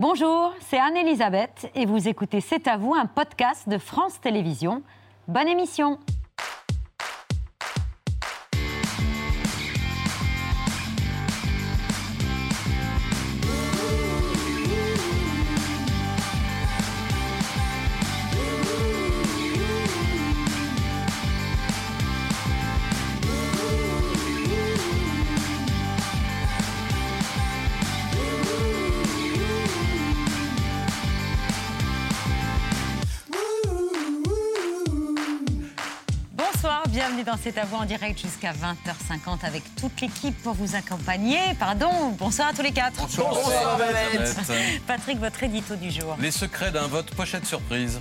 Bonjour, c'est Anne-Elisabeth et vous écoutez C'est à vous, un podcast de France Télévisions. Bonne émission. Bienvenue dans C'est à vous en direct jusqu'à 20h50 avec toute l'équipe pour vous accompagner. Bonsoir à tous les quatre. Bonsoir Patrick, votre édito du jour. Les secrets d'un vote pochette surprise.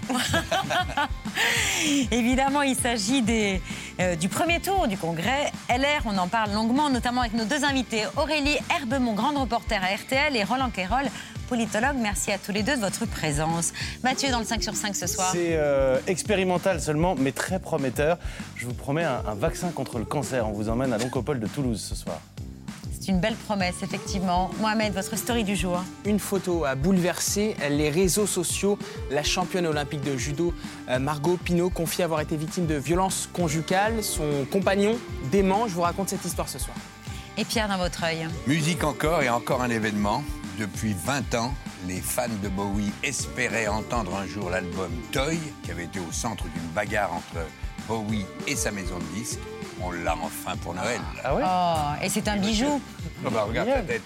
Évidemment, il s'agit du premier tour du congrès LR. On en parle longuement, notamment avec nos deux invités. Aurélie Herbemont, grande reporter à RTL, et Roland Quérol, politologue. Merci à tous les deux de votre présence. Mathieu, dans le 5 sur 5 ce soir. C'est expérimental seulement, mais très prometteur. Je vous promets un vaccin contre le cancer. On vous emmène à l'Oncopole de Toulouse ce soir. C'est une belle promesse, effectivement. Mohamed, votre story du jour. Une photo a bouleversé les réseaux sociaux. La championne olympique de judo, Margot Pino, confie avoir été victime de violences conjugales. Son compagnon dément. Je vous raconte cette histoire ce soir. Et Pierre, dans votre œil. Musique encore et encore un événement. Depuis 20 ans, les fans de Bowie espéraient entendre un jour l'album Toy, qui avait été au centre d'une bagarre entre Bowie et sa maison de disques. On l'a enfin pour Noël. Ah ouais ? Oh, et c'est un bijou. Oh bah regarde ta tête.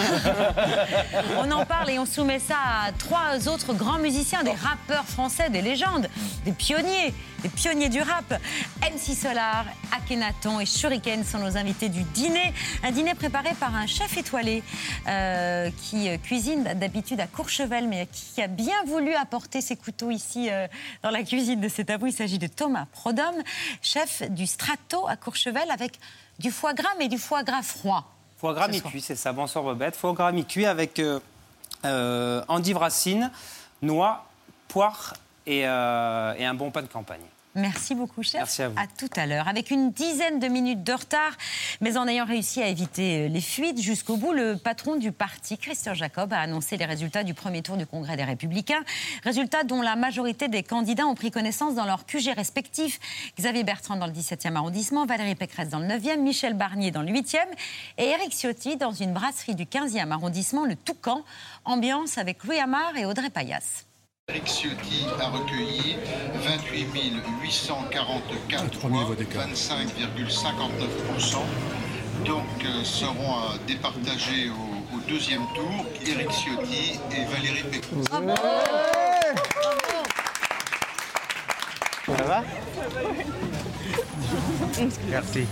On en parle et on soumet ça à trois autres grands musiciens, des rappeurs français, des légendes, des pionniers du rap. MC Solar, Akhenaton et Shuriken sont nos invités du dîner. Un dîner préparé par un chef étoilé qui cuisine d'habitude à Courchevel, mais qui a bien voulu apporter ses couteaux ici dans la cuisine de C'est à vous. Il s'agit de Thomas Prodhomme, chef du Strato à Courchevel, avec du foie gras, mais du foie gras froid. Foie gras mi-cuit, c'est ça. Bonsoir Bobette. Foie gras mi-cuit avec endive racine, noix, poire et un bon pain de campagne. Merci beaucoup, chef. Merci à vous. À tout à l'heure. Avec une dizaine de minutes de retard, mais en ayant réussi à éviter les fuites jusqu'au bout, le patron du parti, Christian Jacob, a annoncé les résultats du premier tour du Congrès des Républicains. Résultats dont la majorité des candidats ont pris connaissance dans leurs QG respectifs. Xavier Bertrand dans le 17e arrondissement, Valérie Pécresse dans le 9e, Michel Barnier dans le 8e et Éric Ciotti dans une brasserie du 15e arrondissement, le Toucan. Ambiance avec Louis Amar et Audrey Payas. Éric Ciotti a recueilli 28 844 voix, 25,59%. Donc seront départagés au deuxième tour Éric Ciotti et Valérie Pécresse. Bravo. Ça va ? Merci.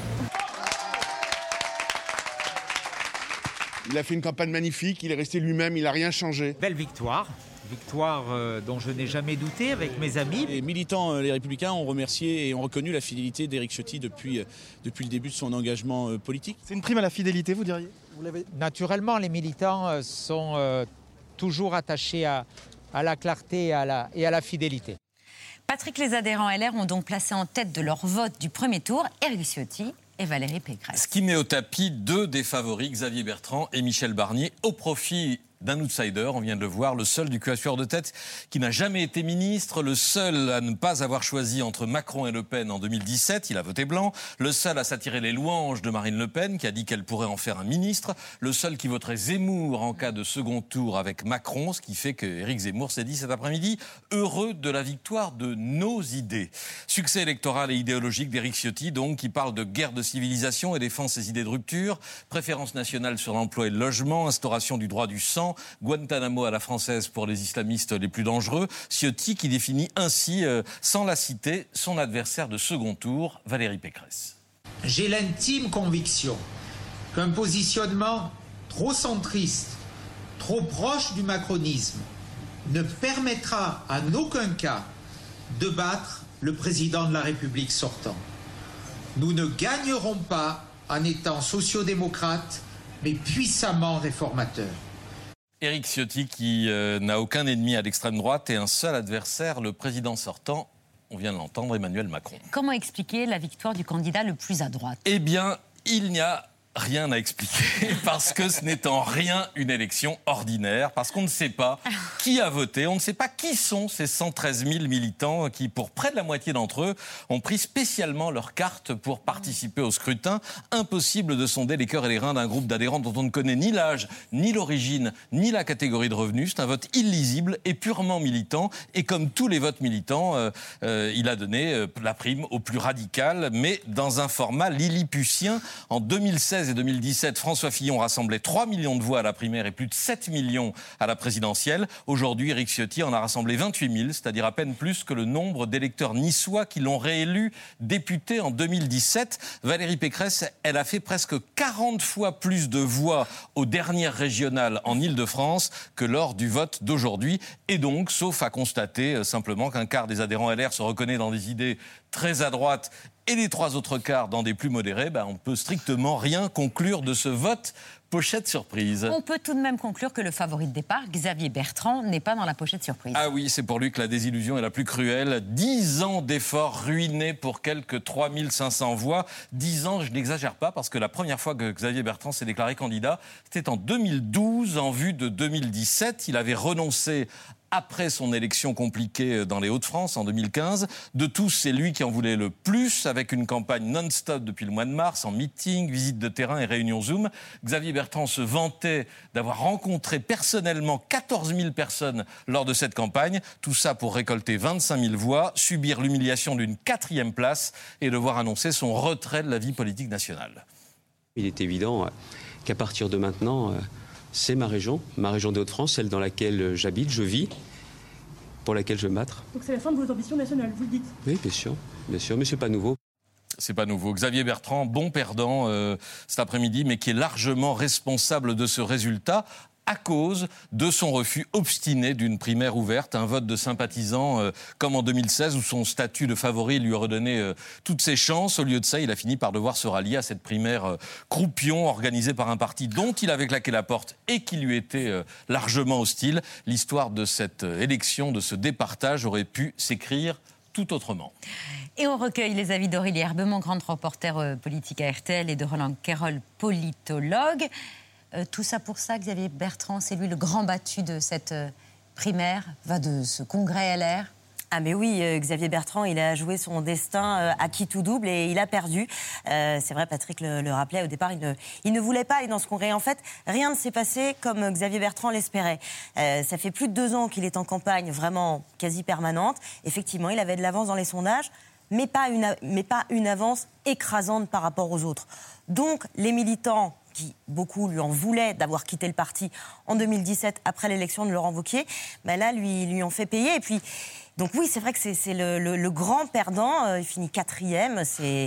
Il a fait une campagne magnifique, il est resté lui-même, il n'a rien changé. Belle victoire dont je n'ai jamais douté avec mes amis. Les militants, les Républicains, ont remercié et ont reconnu la fidélité d'Éric Ciotti depuis le début de son engagement politique. C'est une prime à la fidélité, vous diriez ? Naturellement, les militants sont toujours attachés à la clarté et à la fidélité. Patrick, les adhérents LR ont donc placé en tête de leur vote du premier tour Éric Ciotti et Valérie Pécresse. Ce qui met au tapis deux des favoris, Xavier Bertrand et Michel Barnier, au profit d'un outsider, on vient de le voir, le seul du quatuor de tête qui n'a jamais été ministre, le seul à ne pas avoir choisi entre Macron et Le Pen en 2017, il a voté blanc, le seul à s'attirer les louanges de Marine Le Pen, qui a dit qu'elle pourrait en faire un ministre, le seul qui voterait Zemmour en cas de second tour avec Macron, ce qui fait qu'Éric Zemmour s'est dit cet après-midi heureux de la victoire de nos idées. Succès électoral et idéologique d'Éric Ciotti, donc, qui parle de guerre de civilisation et défend ses idées de rupture, préférence nationale sur l'emploi et le logement, instauration du droit du sang, Guantanamo à la française pour les islamistes les plus dangereux. Ciotti qui définit ainsi, sans la citer, son adversaire de second tour, Valérie Pécresse. J'ai l'intime conviction qu'un positionnement trop centriste, trop proche du macronisme, ne permettra en aucun cas de battre le président de la République sortant. Nous ne gagnerons pas en étant sociodémocrates, mais puissamment réformateurs. Éric Ciotti qui n'a aucun ennemi à l'extrême droite et un seul adversaire, le président sortant, on vient de l'entendre, Emmanuel Macron. Comment expliquer la victoire du candidat le plus à droite ? Eh bien, il n'y a Rien à expliquer, parce que ce n'est en rien une élection ordinaire, parce qu'on ne sait pas qui a voté, on ne sait pas qui sont ces 113 000 militants qui, pour près de la moitié d'entre eux, ont pris spécialement leur carte pour participer au scrutin. Impossible de sonder les cœurs et les reins d'un groupe d'adhérents dont on ne connaît ni l'âge, ni l'origine, ni la catégorie de revenus. C'est un vote illisible et purement militant, et comme tous les votes militants, il a donné la prime au plus radical, mais dans un format lilliputien. En 2016 et 2017, François Fillon rassemblait 3 millions de voix à la primaire et plus de 7 millions à la présidentielle. Aujourd'hui, Éric Ciotti en a rassemblé 28 000, c'est-à-dire à peine plus que le nombre d'électeurs niçois qui l'ont réélu député en 2017. Valérie Pécresse, elle a fait presque 40 fois plus de voix aux dernières régionales en Ile-de-France que lors du vote d'aujourd'hui. Et donc, sauf à constater simplement qu'un quart des adhérents LR se reconnaît dans des idées très à droite et les 3 autres quarts dans des plus modérés, on peut strictement rien conclure de ce vote pochette surprise. On peut tout de même conclure que le favori de départ, Xavier Bertrand, n'est pas dans la pochette surprise. Ah oui, c'est pour lui que la désillusion est la plus cruelle. 10 ans d'efforts ruinés pour quelques 3500 voix. 10 ans, je n'exagère pas, parce que la première fois que Xavier Bertrand s'est déclaré candidat, c'était en 2012, en vue de 2017. Il avait renoncé après son élection compliquée dans les Hauts-de-France en 2015. De tous, c'est lui qui en voulait le plus, avec une campagne non-stop depuis le mois de mars, en meeting, visites de terrain et réunions Zoom. Xavier Bertrand se vantait d'avoir rencontré personnellement 14 000 personnes lors de cette campagne. Tout ça pour récolter 25 000 voix, subir l'humiliation d'une 4e place et devoir annoncer son retrait de la vie politique nationale. Il est évident qu'à partir de maintenant, c'est ma région des Hauts-de-France, celle dans laquelle j'habite, je vis, pour laquelle je vais me battre. Donc c'est la fin de vos ambitions nationales, vous le dites? Oui, bien sûr, mais c'est pas nouveau. C'est pas nouveau. Xavier Bertrand, bon perdant cet après-midi, mais qui est largement responsable de ce résultat à cause de son refus obstiné d'une primaire ouverte, un vote de sympathisants comme en 2016 où son statut de favori lui redonnait toutes ses chances. Au lieu de ça, il a fini par devoir se rallier à cette primaire croupion organisée par un parti dont il avait claqué la porte et qui lui était largement hostile. L'histoire de cette élection, de ce départage aurait pu s'écrire tout autrement. Et on recueille les avis d'Aurélie Herbemont, grande reporter politique à RTL, et de Roland Quérol, politologue. Tout ça pour ça, Xavier Bertrand, c'est lui le grand battu de cette primaire, de ce congrès LR. Ah mais oui, Xavier Bertrand, il a joué son destin à qui tout double et il a perdu. C'est vrai, Patrick le rappelait, au départ, il ne voulait pas aller dans ce congrès. En fait, rien ne s'est passé comme Xavier Bertrand l'espérait. Ça fait plus de 2 ans qu'il est en campagne vraiment quasi permanente. Effectivement, il avait de l'avance dans les sondages, mais pas une avance écrasante par rapport aux autres. Donc, les militants qui, beaucoup lui en voulaient d'avoir quitté le parti en 2017 après l'élection de Laurent Wauquiez, là, lui ont fait payer. Et puis, donc oui, c'est vrai que c'est le grand perdant. Il finit 4e.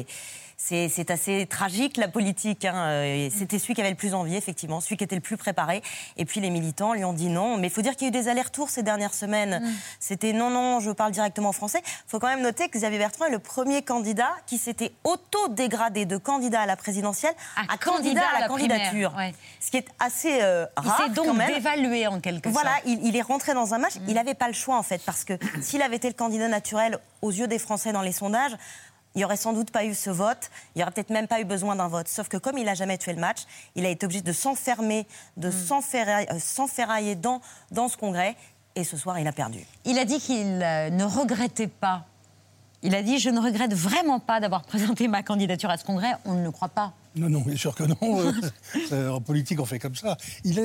C'est assez tragique, la politique. C'était celui qui avait le plus envie, effectivement, celui qui était le plus préparé. Et puis les militants lui ont dit non. Mais il faut dire qu'il y a eu des allers-retours ces dernières semaines. C'était non, je parle directement français. Il faut quand même noter que Xavier Bertrand est le premier candidat qui s'était auto-dégradé de candidat à la présidentielle à candidat à la candidature. Ouais. Ce qui est assez rare. Il s'est donc dévalué en quelque sorte. Voilà, il est rentré dans un match. Il n'avait pas le choix, en fait, parce que s'il avait été le candidat naturel aux yeux des Français dans les sondages, il n'y aurait sans doute pas eu ce vote, il n'y aurait peut-être même pas eu besoin d'un vote. Sauf que comme il n'a jamais tué le match, il a été obligé de s'enfermer, de s'enferrailler dans ce congrès. Et ce soir, il a perdu. Il a dit qu'il ne regrettait pas. Il a dit « Je ne regrette vraiment pas d'avoir présenté ma candidature à ce congrès ». On ne le croit pas. Non, bien sûr que non. En politique, on fait comme ça.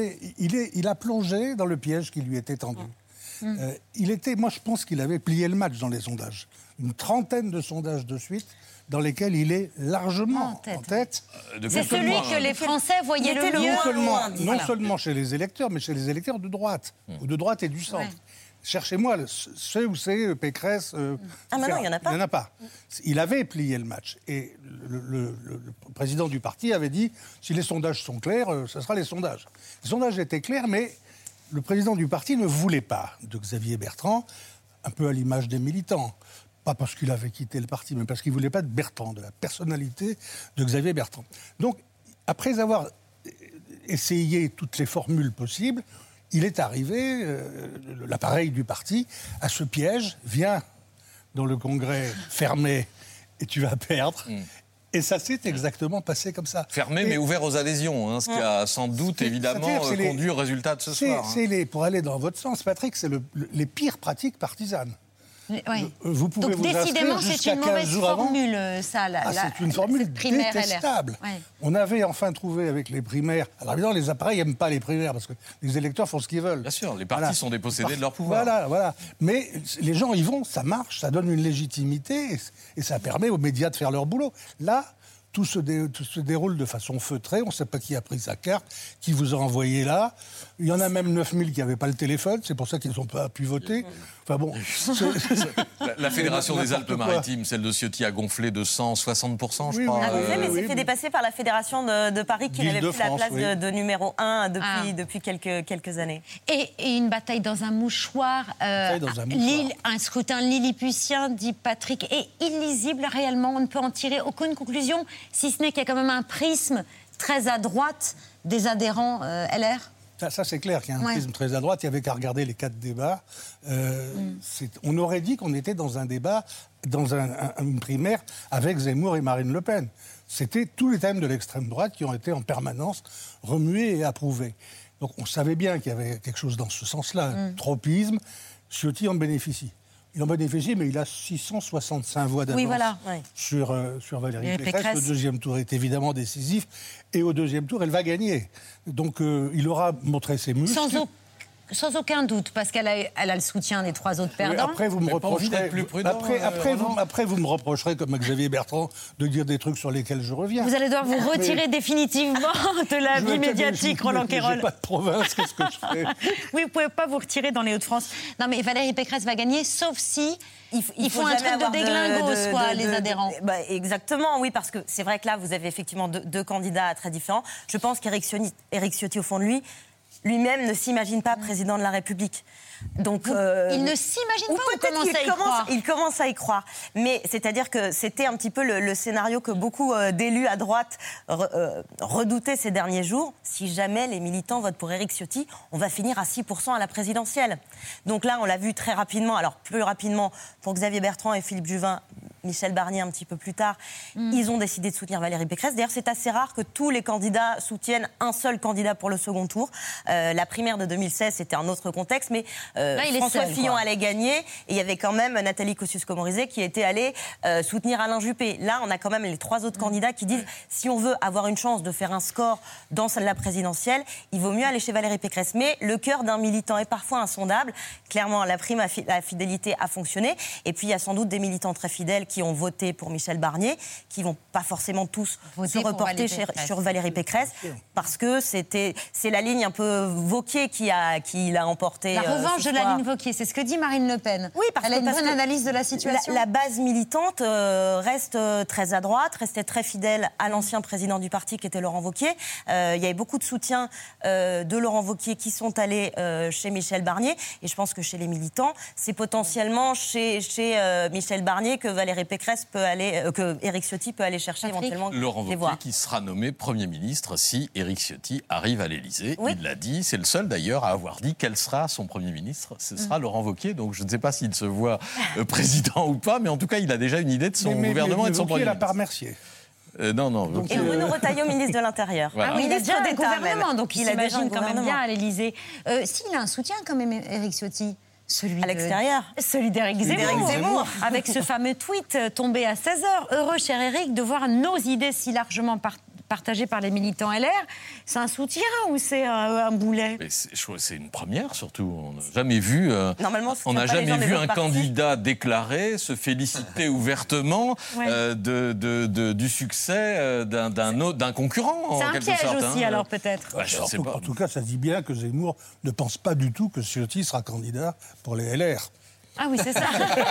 Il a plongé dans le piège qui lui était tendu. Moi, je pense qu'il avait plié le match dans les sondages. Une 30aine de sondages de suite dans lesquels il est largement en tête. C'est celui que les Français voyaient le mieux. Non seulement chez les électeurs, mais chez les électeurs de droite, ou de droite et du centre. Ouais. Cherchez-moi, c'est Pécresse. Ah non, il n'y en a pas. Il n'y en a pas. Il avait plié le match. Et le président du parti avait dit, si les sondages sont clairs, ce sera les sondages. Les sondages étaient clairs, mais le président du parti ne voulait pas de Xavier Bertrand, un peu à l'image des militants. Pas parce qu'il avait quitté le parti, mais parce qu'il ne voulait pas de Bertrand, de la personnalité de Xavier Bertrand. Donc, après avoir essayé toutes les formules possibles, il est arrivé, l'appareil du parti, à ce piège, viens dans le congrès fermé et tu vas perdre. Et ça s'est exactement passé comme ça. Fermé mais ouvert aux adhésions, ce qui a sans doute évidemment conduit au résultat de ce soir. Pour aller dans votre sens, Patrick, c'est les pires pratiques partisanes. Oui. Vous pouvez Donc, vous décidément, c'est une mauvaise formule, ça. C'est une formule détestable. Ouais. On avait enfin trouvé avec les primaires... Alors évidemment, les appareils n'aiment pas les primaires parce que les électeurs font ce qu'ils veulent. Bien sûr, les partis sont dépossédés de leur pouvoir. Voilà. Mais les gens y vont, ça marche, ça donne une légitimité et ça permet aux médias de faire leur boulot. Là... Tout se déroule de façon feutrée. On ne sait pas qui a pris sa carte, qui vous a envoyé là. Il y en a même 9000 qui n'avaient pas le téléphone. C'est pour ça qu'ils n'ont pas pu voter. Enfin bon. La Fédération des Alpes-Maritimes, celle de Ciotti, a gonflé de 160%, je crois. Mais c'est fait dépasser par la Fédération de Paris qui n'avait plus la place de numéro 1 depuis quelques années. Et une bataille dans un mouchoir. Un scrutin lilliputien, dit Patrick, est illisible réellement. On ne peut en tirer aucune conclusion, si ce n'est qu'il y a quand même un prisme très à droite des adhérents LR. Ça, c'est clair qu'il y a un prisme très à droite. Il n'y avait qu'à regarder les 4 débats. On aurait dit qu'on était dans un débat, dans une primaire avec Zemmour et Marine Le Pen. C'était tous les thèmes de l'extrême droite qui ont été en permanence remués et approuvés. Donc on savait bien qu'il y avait quelque chose dans ce sens-là. Tropisme, Ciotti en bénéficie. Il en bénéficie, mais il a 665 voix d'avance sur Valérie Pécresse. Le deuxième tour est évidemment décisif. Et au deuxième tour, elle va gagner. Donc il aura montré ses muscles. Sans aucun doute, parce qu'elle a le soutien des 3 autres perdants. Après, vous me reprocherez, après, vous me reprocherez, comme Xavier Bertrand, de dire des trucs sur lesquels je reviens. Vous allez devoir vous retirer définitivement de la vie médiatique, Roland Quérol. J'ai pas de province, qu'est-ce que je ferai? Oui, vous pouvez pas vous retirer dans les Hauts-de-France. Non, mais Valérie Pécresse va gagner, sauf si ils font un truc de déglingo, les adhérents. Exactement, oui, parce que c'est vrai que là, vous avez effectivement deux candidats très différents. Je pense qu'Éric Ciotti, au fond de lui-même ne s'imagine pas président de la République. Donc, il ne s'imagine pas ou commence à y croire. Il commence à y croire. Mais c'est-à-dire que c'était un petit peu le scénario que beaucoup d'élus à droite redoutaient ces derniers jours. Si jamais les militants votent pour Éric Ciotti, on va finir à 6% à la présidentielle. Donc là, on l'a vu très rapidement. Alors plus rapidement pour Xavier Bertrand et Philippe Juvin, Michel Barnier un petit peu plus tard, ils ont décidé de soutenir Valérie Pécresse. D'ailleurs, c'est assez rare que tous les candidats soutiennent un seul candidat pour le second tour. La primaire de 2016, c'était un autre contexte, mais François Fillon allait gagner. Et il y avait quand même Nathalie Kosciusko-Morizet qui était allée soutenir Alain Juppé. Là, on a quand même les 3 autres candidats qui disent si on veut avoir une chance de faire un score dans la présidentielle, il vaut mieux aller chez Valérie Pécresse. Mais le cœur d'un militant est parfois insondable. Clairement, la prime à fidélité a fonctionné. Et puis, il y a sans doute des militants très fidèles qui ont voté pour Michel Barnier, qui vont pas forcément tous se reporter sur Valérie Pécresse, parce que c'est la ligne un peu Wauquiez qui l'a emporté. La revanche de la ligne Wauquiez, c'est ce que dit Marine Le Pen. Oui, elle a une bonne analyse de la situation. La base militante reste très à droite, restait très fidèle à l'ancien président du parti qui était Laurent Wauquiez. Il y avait beaucoup de soutien de Laurent Wauquiez qui sont allés chez Michel Barnier. Et je pense que chez les militants, c'est potentiellement chez Michel Barnier que Valérie Pécresse peut aller, que Éric Ciotti peut aller chercher éventuellement Laurent des Wauquiez voix. qui sera nommé Premier ministre si Éric Ciotti arrive à l'Élysée. Oui. Il l'a dit, c'est le seul d'ailleurs à avoir dit quel sera son Premier ministre. Ce sera Laurent Wauquiez, donc je ne sais pas s'il se voit président ou pas, mais en tout cas il a déjà une idée de son gouvernement et de son Premier ministre. Il l'a pas remercié. Non. Et Bruno Retailleau, ministre de l'Intérieur. Voilà. Ah oui, il a déjà un gouvernement, donc il s'imagine quand même gouvernement. bien à l'Élysée. S'il a un soutien quand même, Éric Ciotti, celui à l'extérieur. Celui d'Éric Zemmour, avec ce fameux tweet tombé à 16h. Heureux, cher Éric, de voir nos idées si largement partagées par les militants LR. C'est un soutien ou c'est un boulet? C'est une première, surtout. On n'a jamais vu, on n'a jamais vu un candidat déclaré se féliciter ouvertement du succès d'un concurrent. C'est un piège sorte, aussi, alors peut-être. Je sais pas. En tout cas, ça dit bien que Zemmour ne pense pas du tout que Ciotti sera candidat pour les LR. Ah oui, c'est ça.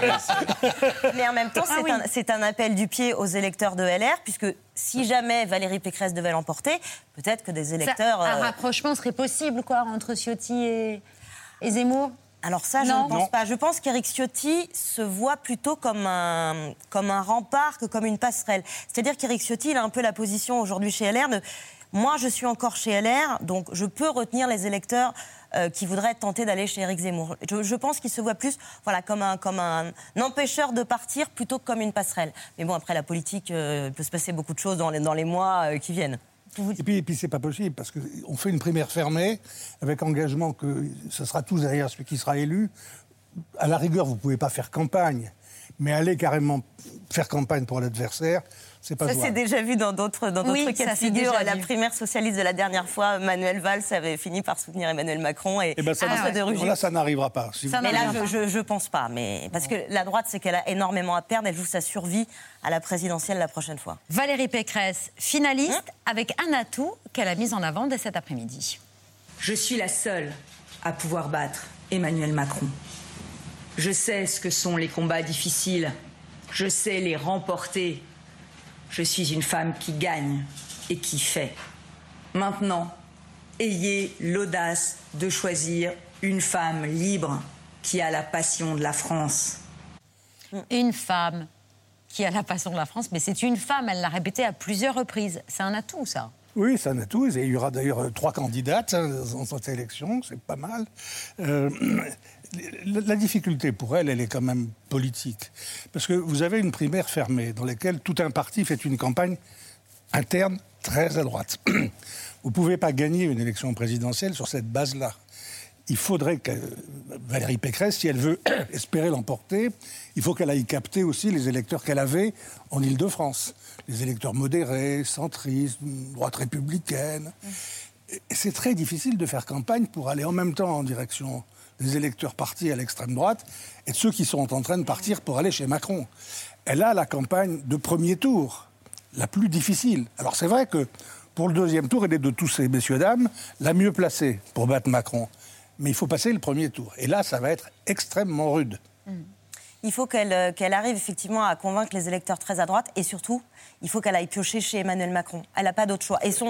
Mais en même temps, c'est un appel du pied aux électeurs de LR, puisque si jamais Valérie Pécresse devait l'emporter, peut-être que des électeurs... Un rapprochement serait possible, quoi, entre Ciotti et Zemmour? Alors ça, je ne pense pas. Je pense qu'Éric Ciotti se voit plutôt comme un rempart que comme une passerelle. C'est-à-dire qu'Éric Ciotti, il a un peu la position aujourd'hui chez LR de... Moi, je suis encore chez LR, donc je peux retenir les électeurs qui voudraient tenter d'aller chez Éric Zemmour. Je pense qu'il se voit plus comme un empêcheur de partir plutôt que comme une passerelle. Mais bon, après, la politique, il peut se passer beaucoup de choses dans les mois qui viennent. Et puis c'est pas possible, parce qu'on fait une primaire fermée, avec engagement que ce sera tous derrière celui qui sera élu. À la rigueur, vous ne pouvez pas faire campagne, mais aller carrément faire campagne pour l'adversaire, c'est pas jouable. Ça s'est déjà vu dans d'autres cas de figure. La primaire socialiste de la dernière fois, Manuel Valls avait fini par soutenir Emmanuel Macron et François de Rugy. Là, ça n'arrivera pas. Mais là, je pense pas. Mais parce que la droite, c'est qu'elle a énormément à perdre. Elle joue sa survie à la présidentielle la prochaine fois. Valérie Pécresse, finaliste, avec un atout qu'elle a mis en avant dès cet après-midi. Je suis la seule à pouvoir battre Emmanuel Macron. Je sais ce que sont les combats difficiles. Je sais les remporter. Je suis une femme qui gagne et qui fait. Maintenant, ayez l'audace de choisir une femme libre qui a la passion de la France. Une femme qui a la passion de la France, mais c'est une femme, elle l'a répété à plusieurs reprises. C'est un atout, ça. Oui, c'est un atout. Il y aura d'ailleurs 3 candidates dans cette élection, c'est pas mal. La difficulté pour elle est quand même politique. Parce que vous avez une primaire fermée dans laquelle tout un parti fait une campagne interne très à droite. Vous ne pouvez pas gagner une élection présidentielle sur cette base-là. Il faudrait que Valérie Pécresse, si elle veut espérer l'emporter, il faut qu'elle aille capter aussi les électeurs qu'elle avait en Île-de-France. Les électeurs modérés, centristes, droite républicaine. Et c'est très difficile de faire campagne pour aller en même temps en direction des électeurs partis à l'extrême droite et de ceux qui sont en train de partir pour aller chez Macron. Elle a la campagne de premier tour, la plus difficile. Alors c'est vrai que pour le deuxième tour, elle est de tous ces messieurs-dames la mieux placée pour battre Macron. Mais il faut passer le premier tour. Et là, ça va être extrêmement rude. Il faut qu'elle arrive effectivement à convaincre les électeurs très à droite et surtout, il faut qu'elle aille piocher chez Emmanuel Macron. Elle n'a pas d'autre choix. Et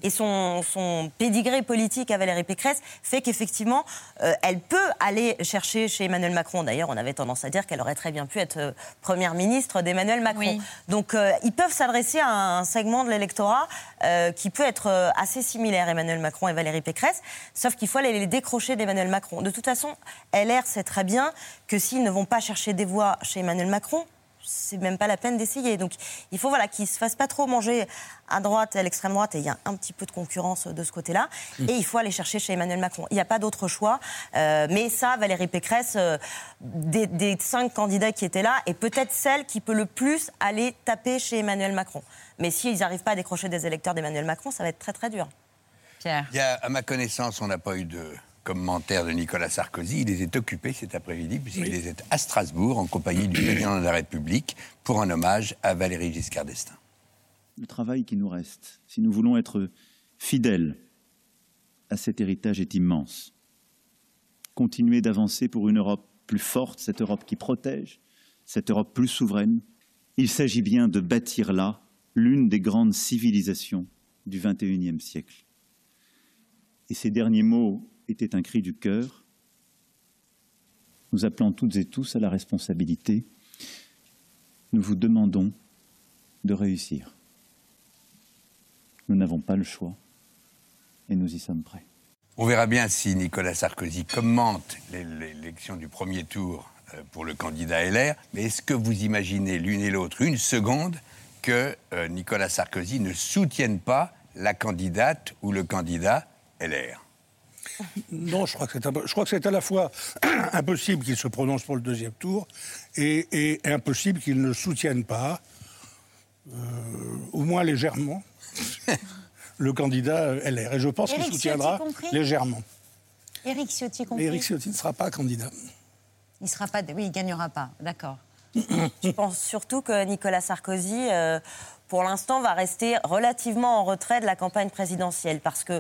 son pédigré politique à Valérie Pécresse fait qu'effectivement, elle peut aller chercher chez Emmanuel Macron. D'ailleurs, on avait tendance à dire qu'elle aurait très bien pu être première ministre d'Emmanuel Macron. Oui. Donc, ils peuvent s'adresser à un segment de l'électorat qui peut être assez similaire, Emmanuel Macron et Valérie Pécresse, sauf qu'il faut aller les décrocher d'Emmanuel Macron. De toute façon, LR sait très bien que s'ils ne vont pas chercher des voix chez Emmanuel Macron, c'est même pas la peine d'essayer. Donc il faut qu'ils ne se fassent pas trop manger à droite, à l'extrême droite, et il y a un petit peu de concurrence de ce côté-là. Et il faut aller chercher chez Emmanuel Macron. Il n'y a pas d'autre choix. Mais ça, Valérie Pécresse, des 5 candidats qui étaient là, est peut-être celle qui peut le plus aller taper chez Emmanuel Macron. Mais s'ils n'arrivent pas à décrocher des électeurs d'Emmanuel Macron, ça va être très très dur. Pierre. À ma connaissance, on n'a pas eu de commentaire de Nicolas Sarkozy. Il les est occupé cet après-midi, puisqu'il les est à Strasbourg, en compagnie du président de la République, pour un hommage à Valéry Giscard d'Estaing. Le travail qui nous reste, si nous voulons être fidèles à cet héritage, est immense. Continuer d'avancer pour une Europe plus forte, cette Europe qui protège, cette Europe plus souveraine. Il s'agit bien de bâtir là l'une des grandes civilisations du XXIe siècle. Et ces derniers mots était un cri du cœur. Nous appelons toutes et tous à la responsabilité. Nous vous demandons de réussir. Nous n'avons pas le choix et nous y sommes prêts. On verra bien si Nicolas Sarkozy commente l'élection du premier tour pour le candidat LR, mais est-ce que vous imaginez l'une et l'autre une seconde que Nicolas Sarkozy ne soutienne pas la candidate ou le candidat LR ? Non, je crois que c'est à la fois impossible qu'il se prononce pour le deuxième tour et impossible qu'il ne soutienne pas, au moins légèrement, le candidat LR. Et je pense qu'il soutiendra légèrement. Éric Ciotti compris. Mais Éric Ciotti ne sera pas candidat. Il sera pas, oui, il gagnera pas, d'accord. Je pense surtout que Nicolas Sarkozy, pour l'instant, va rester relativement en retrait de la campagne présidentielle, parce que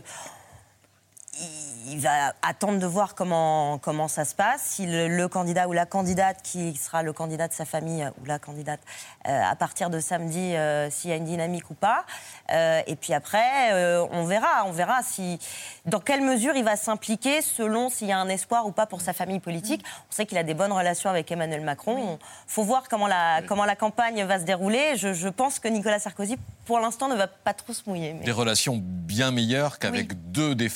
il va attendre de voir comment ça se passe, si le candidat ou la candidate qui sera le candidat de sa famille ou la candidate à partir de samedi, s'il y a une dynamique ou pas. Et puis après, on verra dans quelle mesure il va s'impliquer selon s'il y a un espoir ou pas pour sa famille politique. On sait qu'il a des bonnes relations avec Emmanuel Macron. Il faut voir comment la campagne va se dérouler. Je pense que Nicolas Sarkozy, pour l'instant, ne va pas trop se mouiller. Des relations bien meilleures qu'avec 2 des favoris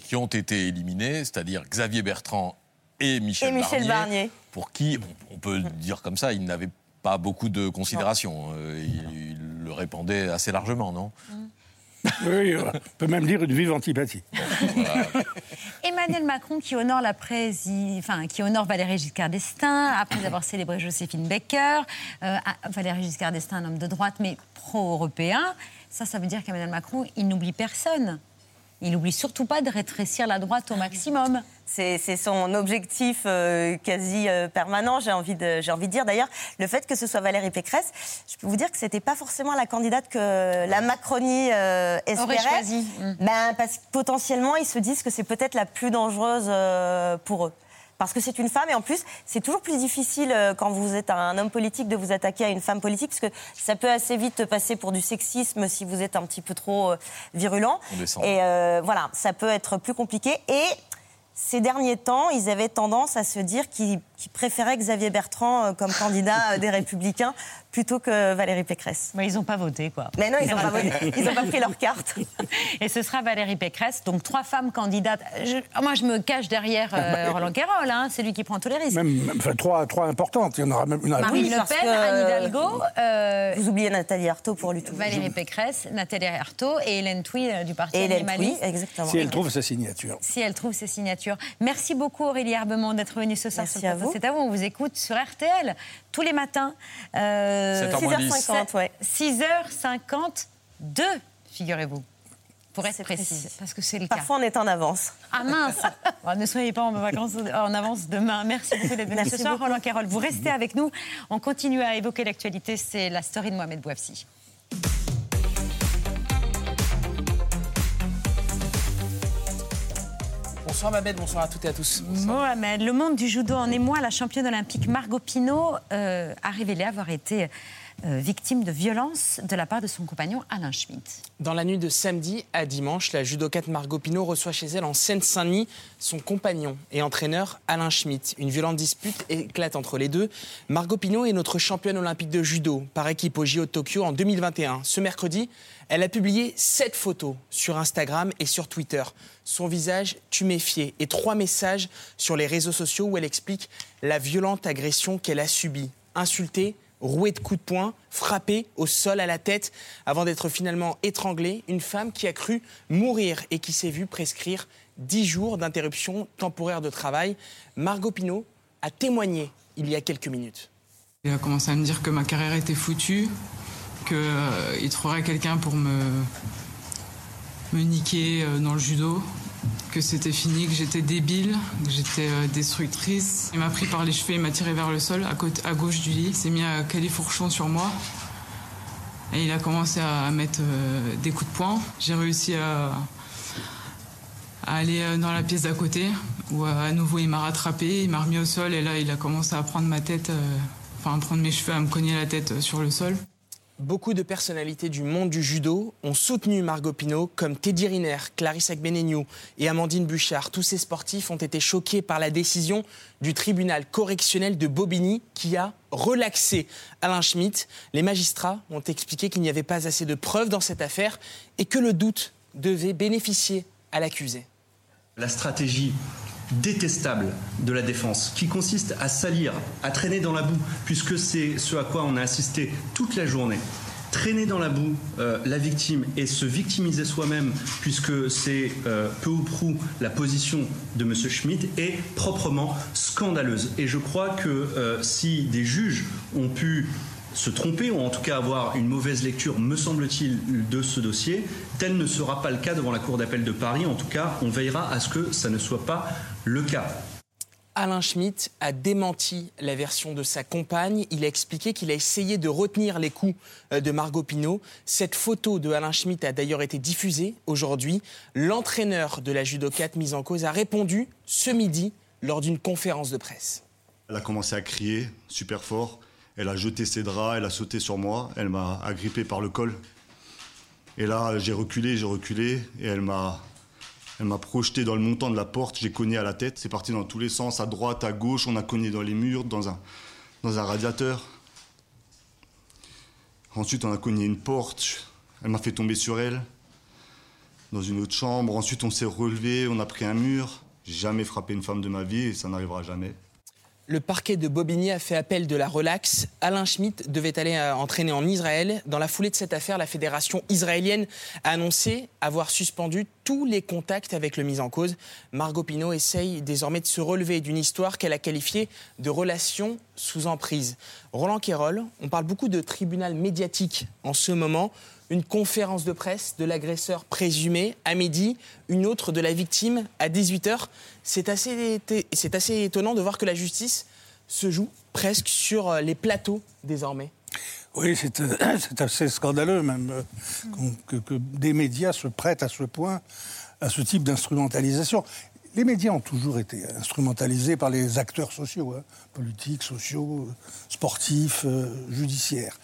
qui ont été éliminés, c'est-à-dire Xavier Bertrand et Michel Barnier, pour qui, on peut dire comme ça, il n'avait pas beaucoup de considération. Il le répandait assez largement, non ? Oui, on peut même dire une vive antipathie. Emmanuel Macron qui honore qui honore Valéry Giscard d'Estaing après avoir célébré Joséphine Baker. Valéry Giscard d'Estaing, un homme de droite mais pro-européen. Ça veut dire qu'Emmanuel Macron, il n'oublie personne. Il n'oublie surtout pas de rétrécir la droite au maximum. C'est son objectif quasi permanent, j'ai envie de dire. D'ailleurs, le fait que ce soit Valérie Pécresse, je peux vous dire que c'était pas forcément la candidate que la Macronie espérait. Aurait choisi. Parce que potentiellement, ils se disent que c'est peut-être la plus dangereuse pour eux. Parce que c'est une femme, et en plus, c'est toujours plus difficile quand vous êtes un homme politique de vous attaquer à une femme politique, parce que ça peut assez vite passer pour du sexisme si vous êtes un petit peu trop virulent. Et voilà, ça peut être plus compliqué. Et ces derniers temps, ils avaient tendance à se dire qu'ils préféraient Xavier Bertrand comme candidat des Républicains plutôt que Valérie Pécresse. Mais ils n'ont pas voté, quoi. Mais non, ils n'ont pas voté. Ils n'ont pas pris leur carte. Et ce sera Valérie Pécresse, donc 3 femmes candidates. Moi, je me cache derrière Roland Quérol, c'est lui qui prend tous les risques. Enfin, 3 importantes, il y en aura même une à Marine Le Pen, Anne Hidalgo. Vous oubliez Nathalie Arthaud pour lui tout. Valérie Pécresse, Nathalie Arthaud et Hélène Touy du parti animaliste. Oui, exactement. Si elle trouve sa signature. Si elle trouve ses signatures. Merci beaucoup Aurélie Herbemont d'être venue ce soir sur le plateau. C'est à vous, on vous écoute sur RTL tous les matins. 6h50, ouais. 6h52, figurez-vous. Pour être précise, parce que c'est le cas. Parfois, on est en avance. Ah mince. Ne soyez pas en vacances en avance demain. Merci beaucoup d'être venu ce soir, Roland Quérol. Vous restez avec nous. On continue à évoquer l'actualité. C'est la story de Mohamed Bouafsi. Bonsoir Babette, bonsoir à toutes et à tous. Mohamed, le monde du judo en émoi. La championne olympique Margot Pino a révélé avoir été victime de violences de la part de son compagnon Alain Schmitt. Dans la nuit de samedi à dimanche, la judokate Margot Pino reçoit chez elle en Seine-Saint-Denis son compagnon et entraîneur Alain Schmitt. Une violente dispute éclate entre les deux. Margot Pino est notre championne olympique de judo par équipe au JO de Tokyo en 2021. Ce mercredi, elle a publié 7 photos sur Instagram et sur Twitter. Son visage tuméfié et 3 messages sur les réseaux sociaux où elle explique la violente agression qu'elle a subie. Insultée, rouée de coups de poing, frappée au sol à la tête avant d'être finalement étranglée. Une femme qui a cru mourir et qui s'est vue prescrire 10 jours d'interruption temporaire de travail. Margot Pino a témoigné il y a quelques minutes. Il a commencé à me dire que ma carrière était foutue, qu'il trouverait quelqu'un pour me niquer dans le judo, que c'était fini, que j'étais débile, que j'étais destructrice. Il m'a pris par les cheveux, il m'a tiré vers le sol, à gauche du lit. Il s'est mis à califourchon sur moi. Et il a commencé à mettre des coups de poing. J'ai réussi à aller dans la pièce d'à côté, où à nouveau il m'a rattrapé, il m'a remis au sol. Et là, il a commencé à prendre ma tête, à prendre mes cheveux, à me cogner la tête sur le sol. Beaucoup de personnalités du monde du judo ont soutenu Margot Pino, comme Teddy Riner, Clarisse Agbenegnou et Amandine Bouchard. Tous ces sportifs ont été choqués par la décision du tribunal correctionnel de Bobigny qui a relaxé Alain Schmitt. Les magistrats ont expliqué qu'il n'y avait pas assez de preuves dans cette affaire et que le doute devait bénéficier à l'accusé. La stratégie détestable de la défense, qui consiste à salir, à traîner dans la boue, puisque c'est ce à quoi on a assisté toute la journée. Traîner dans la boue la victime et se victimiser soi-même, puisque c'est peu ou prou la position de M. Schmitt, est proprement scandaleuse. Et je crois que si des juges ont pu se tromper, ou en tout cas avoir une mauvaise lecture, me semble-t-il, de ce dossier, tel ne sera pas le cas devant la Cour d'appel de Paris. En tout cas, on veillera à ce que ça ne soit pas le cas. Alain Schmitt a démenti la version de sa compagne. Il a expliqué qu'il a essayé de retenir les coups de Margot Pino. Cette photo de Alain Schmitt a d'ailleurs été diffusée aujourd'hui. L'entraîneur de la judokate mise en cause a répondu ce midi lors d'une conférence de presse. Elle a commencé à crier super fort. Elle a jeté ses draps, elle a sauté sur moi, elle m'a agrippé par le col. Et là, j'ai reculé, et elle m'a projeté dans le montant de la porte, j'ai cogné à la tête. C'est parti dans tous les sens, à droite, à gauche, on a cogné dans les murs, dans un radiateur. Ensuite, on a cogné une porte, elle m'a fait tomber sur elle. dans une autre chambre. Ensuite, on s'est relevé, on a pris un mur. J'ai jamais frappé une femme de ma vie et ça n'arrivera jamais. Le parquet de Bobigny a fait appel de la relaxe. Alain Schmitt devait aller entraîner en Israël. Dans la foulée de cette affaire, la fédération israélienne a annoncé avoir suspendu tous les contacts avec le mis en cause. Margot Pino essaye désormais de se relever d'une histoire qu'elle a qualifiée de relation sous emprise. Roland Quérol, on parle beaucoup de tribunal médiatique en ce moment. Une conférence de presse de l'agresseur présumé à midi, une autre de la victime à 18h. C'est assez étonnant de voir que la justice se joue presque sur les plateaux désormais. Oui, c'est assez scandaleux même que des médias se prêtent à ce point à ce type d'instrumentalisation. Les médias ont toujours été instrumentalisés par les acteurs sociaux, politiques, sociaux, sportifs, judiciaires.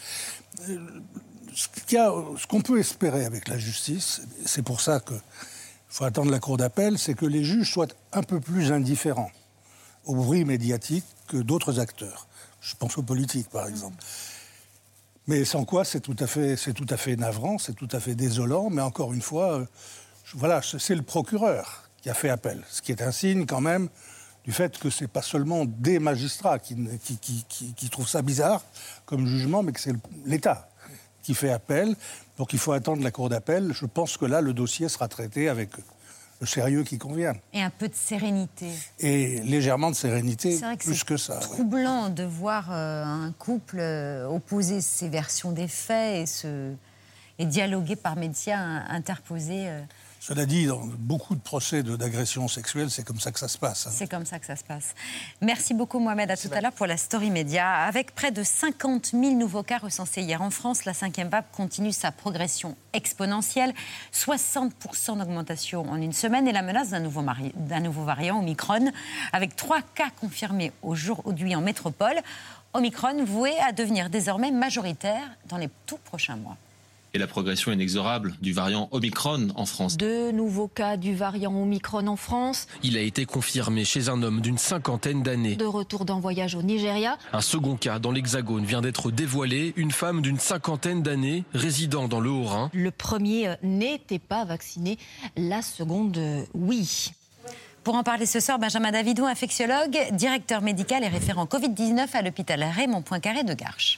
Ce qu'on peut espérer avec la justice, c'est pour ça qu'il faut attendre la cour d'appel, c'est que les juges soient un peu plus indifférents au bruit médiatique que d'autres acteurs. Je pense aux politiques, par exemple. Mais sans quoi, c'est tout à fait navrant, c'est tout à fait désolant. Mais encore une fois, voilà, c'est le procureur qui a fait appel. Ce qui est un signe, quand même, du fait que ce n'est pas seulement des magistrats qui trouvent ça bizarre comme jugement, mais que c'est l'État qui fait appel. Donc il faut attendre la cour d'appel. Je pense que là, le dossier sera traité avec le sérieux qui convient. Et un peu de sérénité. Et légèrement de sérénité, plus que ça. C'est troublant de voir un couple opposer ses versions des faits et dialoguer par médias interposés. Cela dit, dans beaucoup de procès d'agression sexuelle, c'est comme ça que ça se passe. C'est comme ça que ça se passe. Merci beaucoup, Mohamed. À tout à l'heure pour la Story Média. Avec près de 50 000 nouveaux cas recensés hier en France, la 5e vague continue sa progression exponentielle. 60% d'augmentation en une semaine et la menace d'un nouveau variant, Omicron, avec 3 cas confirmés aujourd'hui en métropole. Omicron voué à devenir désormais majoritaire dans les tout prochains mois. Et la progression inexorable du variant Omicron en France. 2 nouveaux cas du variant Omicron en France. Il a été confirmé chez un homme d'une 50aine d'années. De retour d'un voyage au Nigeria. Un second cas dans l'Hexagone vient d'être dévoilé. Une femme d'une 50aine d'années résidant dans le Haut-Rhin. Le premier n'était pas vacciné, la seconde, oui. Pour en parler ce soir, Benjamin Davidou, infectiologue, directeur médical et référent Covid-19 à l'hôpital Raymond Poincaré de Garches.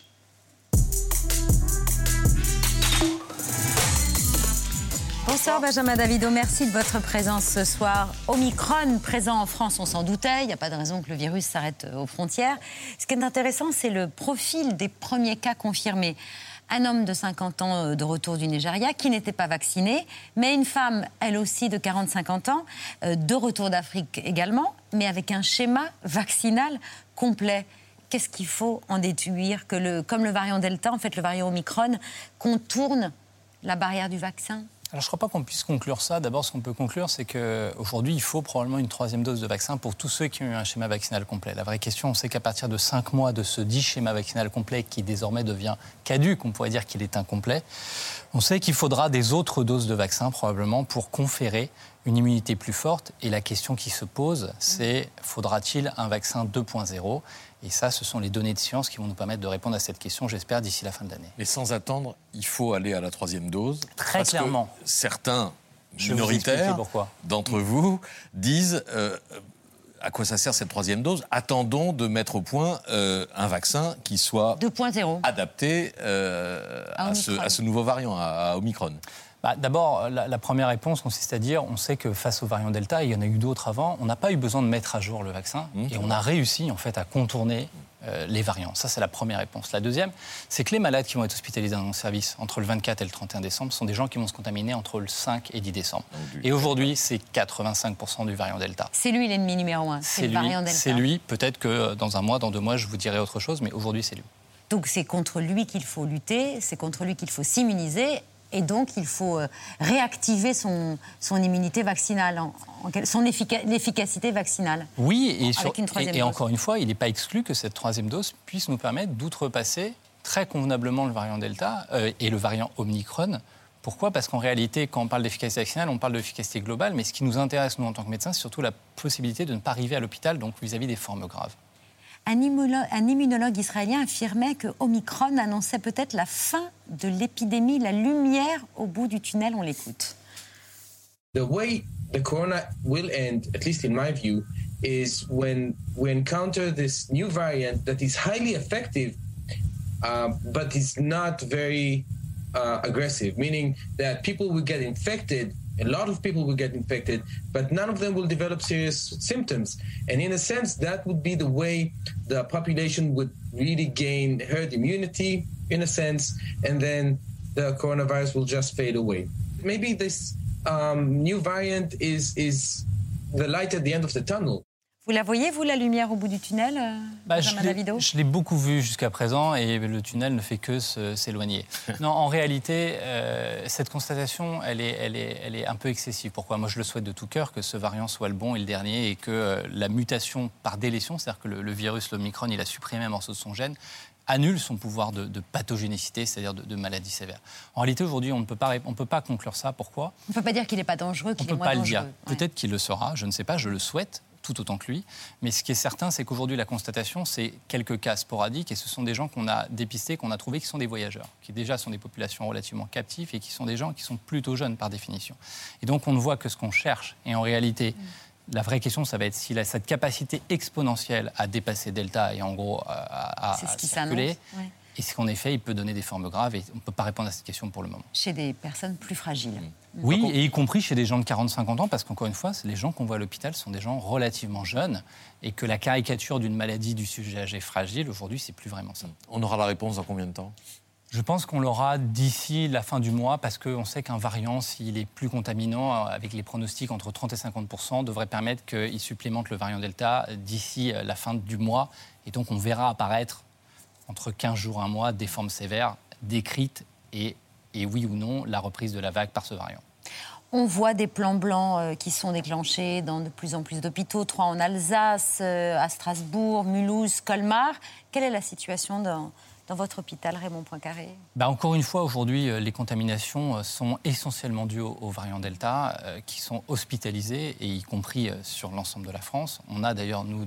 Bonsoir Benjamin Davidou, merci de votre présence ce soir. Omicron présent en France, on s'en doutait, il n'y a pas de raison que le virus s'arrête aux frontières. Ce qui est intéressant, c'est le profil des premiers cas confirmés. Un homme de 50 ans de retour du Nigeria qui n'était pas vacciné, mais une femme, elle aussi de 40-50 ans, de retour d'Afrique également, mais avec un schéma vaccinal complet. Qu'est-ce qu'il faut en déduire que comme le variant Delta, en fait le variant Omicron, contourne la barrière du vaccin ? Alors, je ne crois pas qu'on puisse conclure ça. D'abord, ce qu'on peut conclure, c'est qu'aujourd'hui, il faut probablement une 3e dose de vaccin pour tous ceux qui ont eu un schéma vaccinal complet. La vraie question, c'est qu'à partir de 5 mois de ce dit schéma vaccinal complet, qui désormais devient caduc, on pourrait dire qu'il est incomplet, on sait qu'il faudra des autres doses de vaccin, probablement, pour conférer une immunité plus forte. Et la question qui se pose, c'est faudra-t-il un vaccin 2.0 ? Et ça, ce sont les données de science qui vont nous permettre de répondre à cette question, j'espère, d'ici la fin de l'année. Mais sans attendre, il faut aller à la 3e dose. Très clairement. Que certains minoritaires d'entre vous disent à quoi ça sert cette 3e dose ? Attendons de mettre au point un vaccin qui soit 2.0 adapté à ce nouveau variant, à Omicron. D'abord, la première réponse consiste à dire, on sait que face au variant Delta, il y en a eu d'autres avant, on n'a pas eu besoin de mettre à jour le vaccin et on a réussi en fait à contourner les variants. Ça, c'est la première réponse. La deuxième, c'est que les malades qui vont être hospitalisés dans nos services entre le 24 et le 31 décembre sont des gens qui vont se contaminer entre le 5 et 10 décembre. Et aujourd'hui, c'est 85% du variant Delta. C'est lui l'ennemi numéro 1, c'est le variant Delta. C'est lui. Peut-être que dans un mois, dans 2 mois, je vous dirai autre chose, mais aujourd'hui, c'est lui. Donc c'est contre lui qu'il faut lutter, c'est contre lui qu'il faut s'immuniser. Et donc, il faut réactiver son immunité vaccinale, l'efficacité vaccinale. Oui, et encore une fois, il n'est pas exclu que cette 3e dose puisse nous permettre d'outrepasser très convenablement le variant Delta et le variant Omicron. Pourquoi ? Parce qu'en réalité, quand on parle d'efficacité vaccinale, on parle d'efficacité globale, mais ce qui nous intéresse, nous, en tant que médecins, c'est surtout la possibilité de ne pas arriver à l'hôpital, donc vis-à-vis des formes graves. Un immunologue israélien affirmait que Omicron annonçait peut-être la fin de l'épidémie, la lumière au bout du tunnel. On l'écoute. The way the corona will end, at least in my view, is when we encounter this new variant that is highly effective, but is not very aggressive, meaning that people will get infected, a lot of people will get infected, but none of them will develop serious symptoms. And in a sense, that would be the way the population would really gain herd immunity, in a sense, and then the coronavirus will just fade away. Maybe this new variant is the light at the end of the tunnel. Vous la voyez, vous, la lumière au bout du tunnel, Benjamin Davido ? Je l'ai beaucoup vue jusqu'à présent et le tunnel ne fait que s'éloigner. Non, en réalité, cette constatation, elle est un peu excessive. Pourquoi ? Moi, je le souhaite de tout cœur que ce variant soit le bon et le dernier et que la mutation par délétion, c'est-à-dire que le virus, l'Omicron, il a supprimé un morceau de son gène, annule son pouvoir de pathogénicité, c'est-à-dire de maladie sévère. En réalité, aujourd'hui, on ne peut pas conclure ça. Pourquoi ? On ne peut pas dire qu'il n'est pas dangereux, qu'il est moins dangereux. On ne peut pas le dire. Peut-être qu'il le sera, je ne sais pas, je le souhaite, tout autant que lui. Mais ce qui est certain, c'est qu'aujourd'hui, la constatation, c'est quelques cas sporadiques et ce sont des gens qu'on a dépistés, qu'on a trouvés qui sont des voyageurs, qui déjà sont des populations relativement captives et qui sont des gens qui sont plutôt jeunes par définition. Et donc, on ne voit que ce qu'on cherche. Et en réalité, la vraie question, ça va être s'il a cette capacité exponentielle à dépasser Delta et en gros à circuler. Est-ce qu'en effet, il peut donner des formes graves et on ne peut pas répondre à cette question pour le moment. Chez des personnes plus fragiles. Oui, et y compris chez des gens de 40-50 ans, parce qu'encore une fois, les gens qu'on voit à l'hôpital sont des gens relativement jeunes et que la caricature d'une maladie du sujet âgé fragile, aujourd'hui, c'est plus vraiment ça. On aura la réponse dans combien de temps ? Je pense qu'on l'aura d'ici la fin du mois parce qu'on sait qu'un variant, s'il est plus contaminant, avec les pronostics entre 30 et 50%, devrait permettre qu'il supplémente le variant Delta d'ici la fin du mois. Et donc, on verra apparaître entre 15 jours et un mois des formes sévères décrites et oui ou non la reprise de la vague par ce variant. On voit des plans blancs qui sont déclenchés dans de plus en plus d'hôpitaux, 3 en Alsace, à Strasbourg, Mulhouse, Colmar. Quelle est la situation dans votre hôpital, Raymond Poincaré ? Encore une fois, aujourd'hui, les contaminations sont essentiellement dues aux variants Delta, qui sont hospitalisés, et y compris sur l'ensemble de la France. On a d'ailleurs, nous,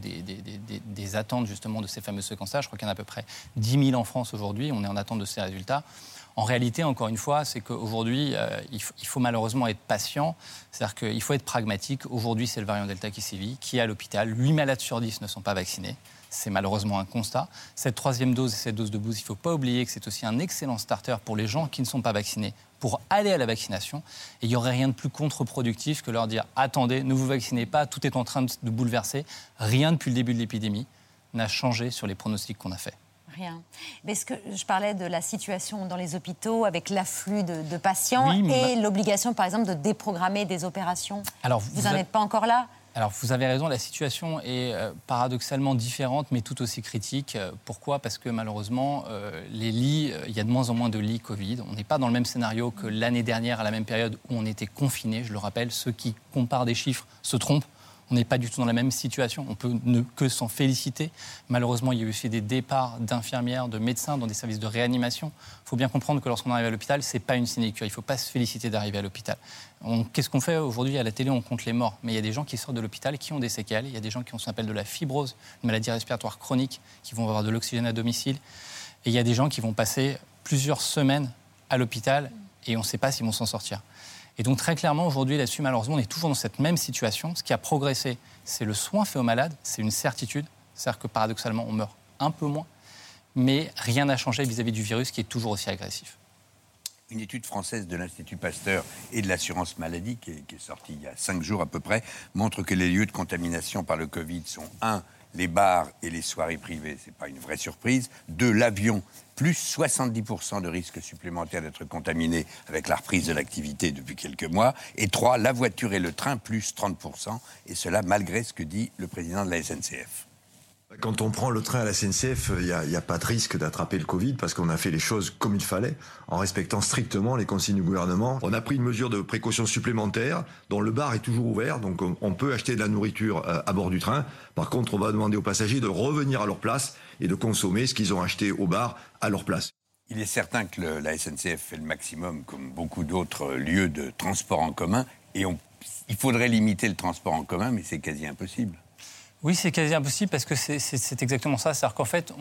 des attentes justement de ces fameux séquençages. Je crois qu'il y en a à peu près 10 000 en France aujourd'hui. On est en attente de ces résultats. En réalité, encore une fois, c'est qu'aujourd'hui, il faut malheureusement être patient. C'est-à-dire qu'il faut être pragmatique. Aujourd'hui, c'est le variant Delta qui sévit, qui est à l'hôpital. 8 malades sur 10 ne sont pas vaccinés. C'est malheureusement un constat. Cette troisième dose et cette dose de boost, il ne faut pas oublier que c'est aussi un excellent starter pour les gens qui ne sont pas vaccinés pour aller à la vaccination. Et il n'y aurait rien de plus contre-productif que leur dire « Attendez, ne vous vaccinez pas, tout est en train de bouleverser. » Rien depuis le début de l'épidémie n'a changé sur les pronostics qu'on a faits. Rien. Mais est-ce que je parlais de la situation dans les hôpitaux avec l'afflux de patients et l'obligation, par exemple, de déprogrammer des opérations. Alors, vous n'en êtes pas encore là ? Alors, vous avez raison, la situation est paradoxalement différente, mais tout aussi critique. Pourquoi ? Parce que malheureusement, les lits, il y a de moins en moins de lits Covid. On n'est pas dans le même scénario que l'année dernière, à la même période où on était confinés. Je le rappelle, ceux qui comparent des chiffres se trompent. On n'est pas du tout dans la même situation. On peut ne que s'en féliciter. Malheureusement, il y a eu aussi des départs d'infirmières, de médecins dans des services de réanimation. Il faut bien comprendre que lorsqu'on arrive à l'hôpital, ce n'est pas une sinécure. Il ne faut pas se féliciter d'arriver à l'hôpital. Qu'est-ce qu'on fait aujourd'hui à la télé ? On compte les morts. Mais il y a des gens qui sortent de l'hôpital qui ont des séquelles. Il y a des gens qui ont ce qu'on appelle de la fibrose, une maladie respiratoire chronique, qui vont avoir de l'oxygène à domicile. Et il y a des gens qui vont passer plusieurs semaines à l'hôpital et on ne sait pas s'ils vont s'en sortir. Et donc très clairement, aujourd'hui, là-dessus, malheureusement, on est toujours dans cette même situation. Ce qui a progressé, c'est le soin fait aux malades, c'est une certitude. C'est-à-dire que paradoxalement, on meurt un peu moins, mais rien n'a changé vis-à-vis du virus qui est toujours aussi agressif. Une étude française de l'Institut Pasteur et de l'assurance maladie, qui est sortie il y a 5 jours à peu près, montre que les lieux de contamination par le Covid sont 1. Les bars et les soirées privées, ce n'est pas une vraie surprise. 2. L'avion, plus 70% de risque supplémentaire d'être contaminé avec la reprise de l'activité depuis quelques mois. Et 3. La voiture et le train, plus 30%. Et cela malgré ce que dit le président de la SNCF. Quand on prend le train à la SNCF, il n'y a pas de risque d'attraper le Covid parce qu'on a fait les choses comme il fallait, en respectant strictement les consignes du gouvernement. On a pris une mesure de précaution supplémentaire, dont le bar est toujours ouvert, donc on peut acheter de la nourriture à bord du train. Par contre, on va demander aux passagers de revenir à leur place et de consommer ce qu'ils ont acheté au bar à leur place. Il est certain que la SNCF fait le maximum, comme beaucoup d'autres lieux de transport en commun, et il faudrait limiter le transport en commun, mais c'est quasi impossible. Oui, c'est quasi impossible parce que c'est exactement ça. C'est-à-dire qu'en fait,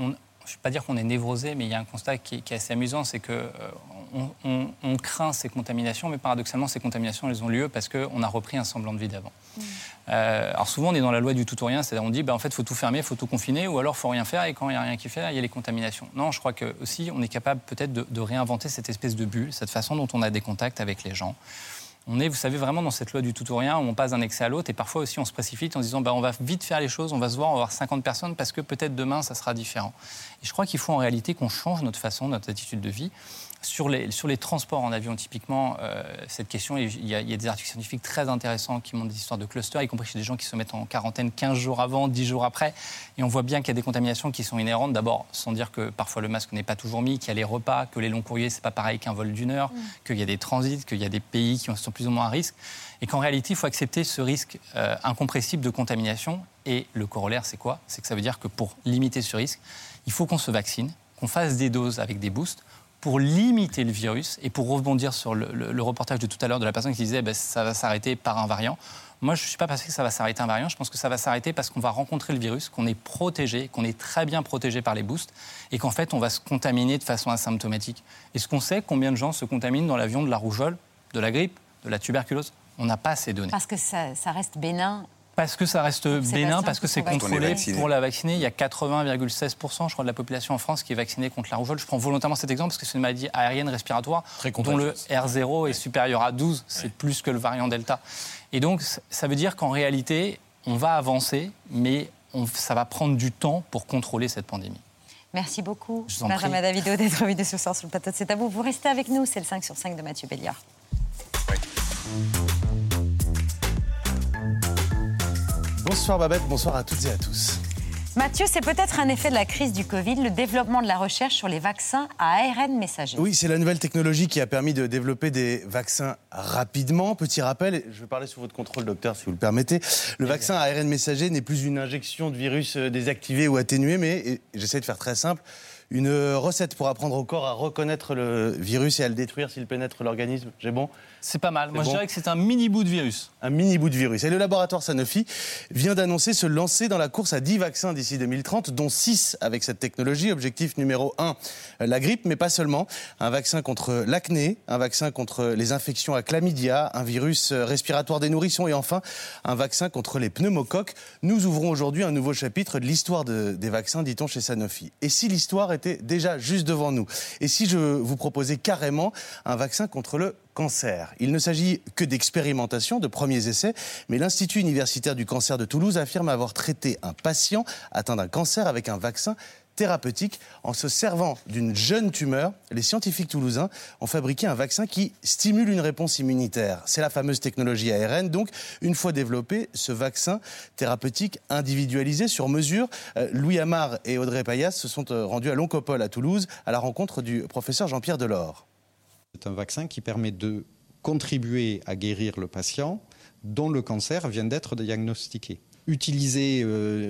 ne vais pas dire qu'on est névrosé, mais il y a un constat qui est assez amusant, c'est que on craint ces contaminations, mais paradoxalement, ces contaminations, elles ont lieu parce qu'on a repris un semblant de vie d'avant. Alors souvent, on est dans la loi du tout ou rien, c'est-à-dire on dit, en fait, il faut tout fermer, il faut tout confiner, ou alors il ne faut rien faire, et quand il n'y a rien qui fait, il y a les contaminations. Non, je crois que aussi, on est capable peut-être de réinventer cette espèce de bulle, cette façon dont on a des contacts avec les gens. On est, vous savez, vraiment dans cette loi du tout ou rien, où on passe d'un excès à l'autre, et parfois aussi on se précipite en se disant on va vite faire les choses, on va se voir, on va voir 50 personnes, parce que peut-être demain, ça sera différent. Et je crois qu'il faut en réalité qu'on change notre façon, notre attitude de vie. Sur les transports en avion, typiquement, cette question, il y a des articles scientifiques très intéressants qui montrent des histoires de clusters, y compris chez des gens qui se mettent en quarantaine 15 jours avant, 10 jours après. Et on voit bien qu'il y a des contaminations qui sont inhérentes. D'abord, sans dire que parfois le masque n'est pas toujours mis, qu'il y a les repas, que les longs courriers, c'est pas pareil qu'un vol d'1 heure, qu'il y a des transits, qu'il y a des pays qui sont plus ou moins à risque. Et qu'en réalité, il faut accepter ce risque incompressible de contamination. Et le corollaire, c'est quoi ? C'est que ça veut dire que pour limiter ce risque, il faut qu'on se vaccine, qu'on fasse des doses avec des boosts, pour limiter le virus et pour rebondir sur le reportage de tout à l'heure de la personne qui disait ça va s'arrêter par un variant. Moi, je ne suis pas persuadé que ça va s'arrêter un variant. Je pense que ça va s'arrêter parce qu'on va rencontrer le virus, qu'on est protégé, qu'on est très bien protégé par les boosts et qu'en fait, on va se contaminer de façon asymptomatique. Est-ce qu'on sait combien de gens se contaminent dans l'avion de la rougeole, de la grippe, de la tuberculose ? On n'a pas ces données. Parce que ça reste bénin. Parce que ça reste bénin, parce que c'est contrôlé. Pour la vacciner, il y a 80,16%, je crois, de la population en France qui est vaccinée contre la rougeole. Je prends volontairement cet exemple parce que c'est une maladie aérienne respiratoire dont le R0 est supérieur à 12. C'est plus que le variant Delta. Et donc, ça veut dire qu'en réalité, on va avancer, mais ça va prendre du temps pour contrôler cette pandémie. Merci beaucoup, Benjamin Davido, d'être venu ce soir sur le plateau de C'est à vous. Vous restez avec nous, c'est le 5 sur 5 de Mathieu Béliard. Bonsoir Babette, bonsoir à toutes et à tous. Mathieu, c'est peut-être un effet de la crise du Covid, le développement de la recherche sur les vaccins à ARN messager. Oui, c'est la nouvelle technologie qui a permis de développer des vaccins rapidement. Petit rappel, je vais parler sous votre contrôle, docteur, si vous le permettez. Le vaccin à ARN messager n'est plus une injection de virus désactivé ou atténué, mais, j'essaie de faire très simple, une recette pour apprendre au corps à reconnaître le virus et à le détruire s'il pénètre l'organisme. J'ai bon ? C'est pas mal. Moi, je dirais que c'est un mini bout de virus. Un mini bout de virus. Et le laboratoire Sanofi vient d'annoncer se lancer dans la course à 10 vaccins d'ici 2030, dont 6 avec cette technologie. Objectif numéro 1, la grippe, mais pas seulement. Un vaccin contre l'acné, un vaccin contre les infections à chlamydia, un virus respiratoire des nourrissons et enfin un vaccin contre les pneumocoques. Nous ouvrons aujourd'hui un nouveau chapitre de l'histoire des vaccins, dit-on chez Sanofi. Et si l'histoire était déjà juste devant nous ? Et si je vous proposais carrément un vaccin contre le cancer ? Il ne s'agit que d'expérimentation, de premiers essais, mais l'Institut universitaire du cancer de Toulouse affirme avoir traité un patient atteint d'un cancer avec un vaccin thérapeutique. En se servant d'une jeune tumeur, les scientifiques toulousains ont fabriqué un vaccin qui stimule une réponse immunitaire. C'est la fameuse technologie ARN. Donc, une fois développé, ce vaccin thérapeutique individualisé sur mesure, Louis Amar et Audrey Payas se sont rendus à l'Oncopole à Toulouse à la rencontre du professeur Jean-Pierre Delors. C'est un vaccin qui permet de contribuer à guérir le patient dont le cancer vient d'être diagnostiqué. Utiliser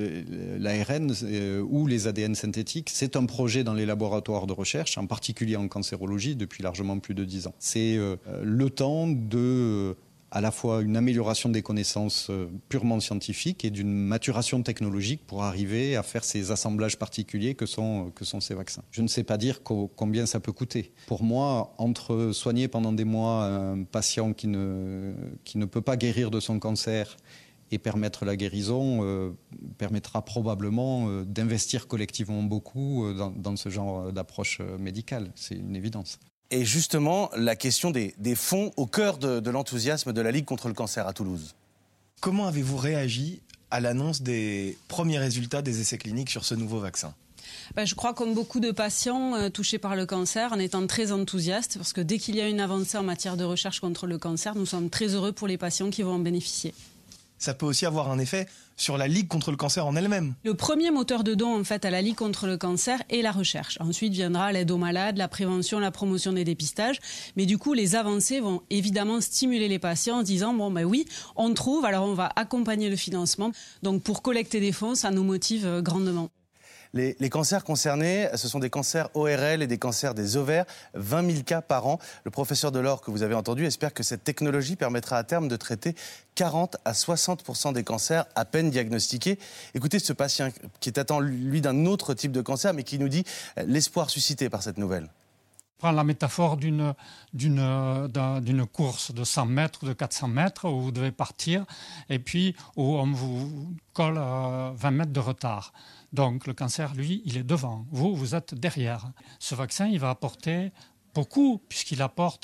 l'ARN ou les ADN synthétiques, c'est un projet dans les laboratoires de recherche, en particulier en cancérologie, depuis largement plus de 10 ans. C'est le temps de à la fois une amélioration des connaissances purement scientifiques et d'une maturation technologique pour arriver à faire ces assemblages particuliers que sont ces vaccins. Je ne sais pas dire combien ça peut coûter. Pour moi, entre soigner pendant des mois un patient qui ne peut pas guérir de son cancer et permettre la guérison, permettra probablement d'investir collectivement beaucoup dans ce genre d'approche médicale. C'est une évidence. Et justement, la question des fonds au cœur de l'enthousiasme de la Ligue contre le cancer à Toulouse. Comment avez-vous réagi à l'annonce des premiers résultats des essais cliniques sur ce nouveau vaccin ? Je crois comme beaucoup de patients touchés par le cancer, en étant très enthousiaste, parce que dès qu'il y a une avancée en matière de recherche contre le cancer, nous sommes très heureux pour les patients qui vont en bénéficier. Ça peut aussi avoir un effet sur la Ligue contre le cancer en elle-même. Le premier moteur de don en fait à la Ligue contre le cancer est la recherche. Ensuite viendra l'aide aux malades, la prévention, la promotion des dépistages. Mais du coup, les avancées vont évidemment stimuler les patients en disant oui, on trouve, alors on va accompagner le financement. Donc pour collecter des fonds, ça nous motive grandement. Les cancers concernés, ce sont des cancers ORL et des cancers des ovaires, 20 000 cas par an. Le professeur Delors, que vous avez entendu, espère que cette technologie permettra à terme de traiter 40 à 60% des cancers à peine diagnostiqués. Écoutez ce patient qui est atteint, lui, d'un autre type de cancer, mais qui nous dit l'espoir suscité par cette nouvelle. Prends la métaphore d'une course de 100 mètres, de 400 mètres, où vous devez partir, et puis où on vous colle 20 mètres de retard. Donc le cancer, lui, il est devant. Vous êtes derrière. Ce vaccin, il va apporter beaucoup, puisqu'il apporte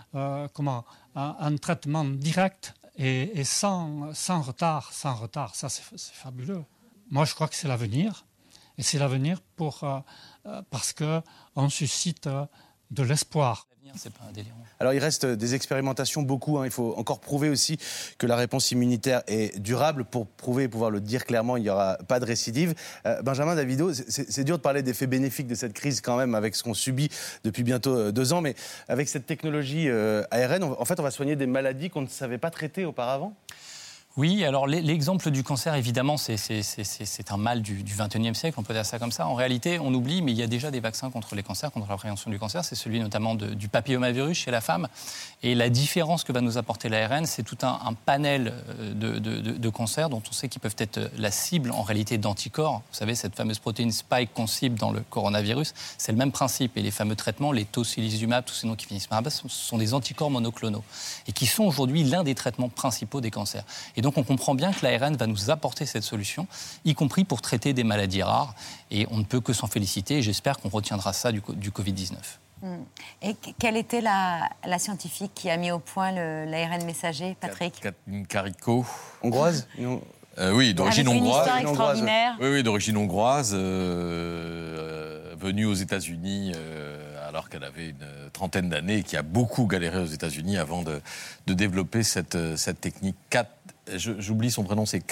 un traitement direct et sans retard. Ça, c'est fabuleux. Moi, je crois que c'est l'avenir. Et c'est l'avenir parce qu'on suscite de l'espoir. C'est pas un délire. Alors il reste des expérimentations, beaucoup. Il faut encore prouver aussi que la réponse immunitaire est durable. Pour prouver et pouvoir le dire clairement, il n'y aura pas de récidive. Benjamin Davido, c'est dur de parler d'effets bénéfiques de cette crise quand même, avec ce qu'on subit depuis bientôt 2 ans. Mais avec cette technologie ARN, en fait, on va soigner des maladies qu'on ne savait pas traiter auparavant. Oui, alors l'exemple du cancer, évidemment, c'est un mal du XXIe siècle, on peut dire ça comme ça. En réalité, on oublie, mais il y a déjà des vaccins contre les cancers, contre la prévention du cancer. C'est celui notamment du papillomavirus chez la femme. Et la différence que va nous apporter l'ARN, c'est tout un panel de cancers dont on sait qu'ils peuvent être la cible, en réalité, d'anticorps. Vous savez, cette fameuse protéine spike qu'on cible dans le coronavirus, c'est le même principe. Et les fameux traitements, les tocilizumab, tous ces noms qui finissent par un ce sont des anticorps monoclonaux et qui sont aujourd'hui l'un des traitements principaux des cancers. Et donc, on comprend bien que l'ARN va nous apporter cette solution, y compris pour traiter des maladies rares. Et on ne peut que s'en féliciter. Et j'espère qu'on retiendra ça du Covid-19. Et quelle était la scientifique qui a mis au point l'ARN messager, Patrick? Katalin Karikó. Hongroise? Oui, d'origine hongroise. Avec une histoire extraordinaire. Oui, d'origine hongroise, venue aux États-Unis alors qu'elle avait une trentaine d'années et qui a beaucoup galéré aux États-Unis avant de développer cette technique. J'oublie son prénom, c'est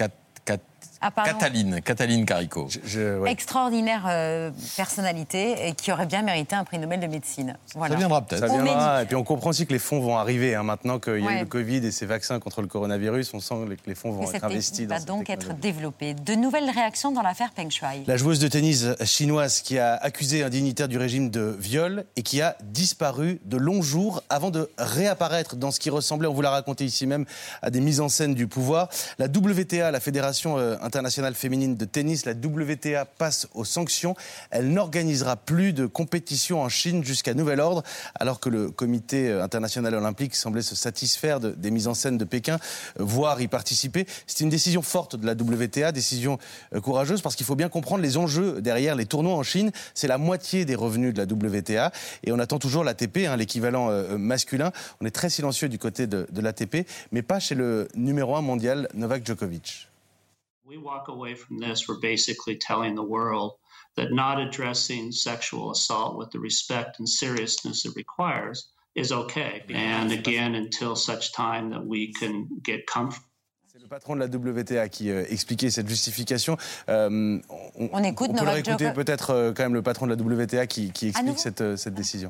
Katalin Karikó. Extraordinaire personnalité et qui aurait bien mérité un prix Nobel de médecine. Voilà. Ça viendra peut-être. Ça viendra. Et puis on comprend aussi que les fonds vont arriver. Maintenant qu'il y a eu le Covid et ces vaccins contre le coronavirus, on sent que les fonds vont être investis dans cette technologie. Va donc être développé. De nouvelles réactions dans l'affaire Peng Shuai. La joueuse de tennis chinoise qui a accusé un dignitaire du régime de viol et qui a disparu de longs jours avant de réapparaître dans ce qui ressemblait, on vous l'a raconté ici même, à des mises en scène du pouvoir. La WTA, la Fédération internationale féminine de tennis, la WTA passe aux sanctions. Elle n'organisera plus de compétition en Chine jusqu'à nouvel ordre, alors que le comité international olympique semblait se satisfaire des mises en scène de Pékin, voire y participer. C'est une décision forte de la WTA, décision courageuse, parce qu'il faut bien comprendre les enjeux derrière les tournois en Chine. C'est la moitié des revenus de la WTA, et on attend toujours l'ATP, l'équivalent masculin. On est très silencieux du côté de l'ATP, mais pas chez le numéro 1 mondial, Novak Djokovic. We walk away from this, we're basically telling the world that not addressing sexual assault with the respect and seriousness it requires is okay. And again, until such time that we can get comfort. C'est le patron de la WTA qui expliquait cette justification. On écoute on peut le réécouter peut-être quand même le patron de la WTA qui explique cette décision.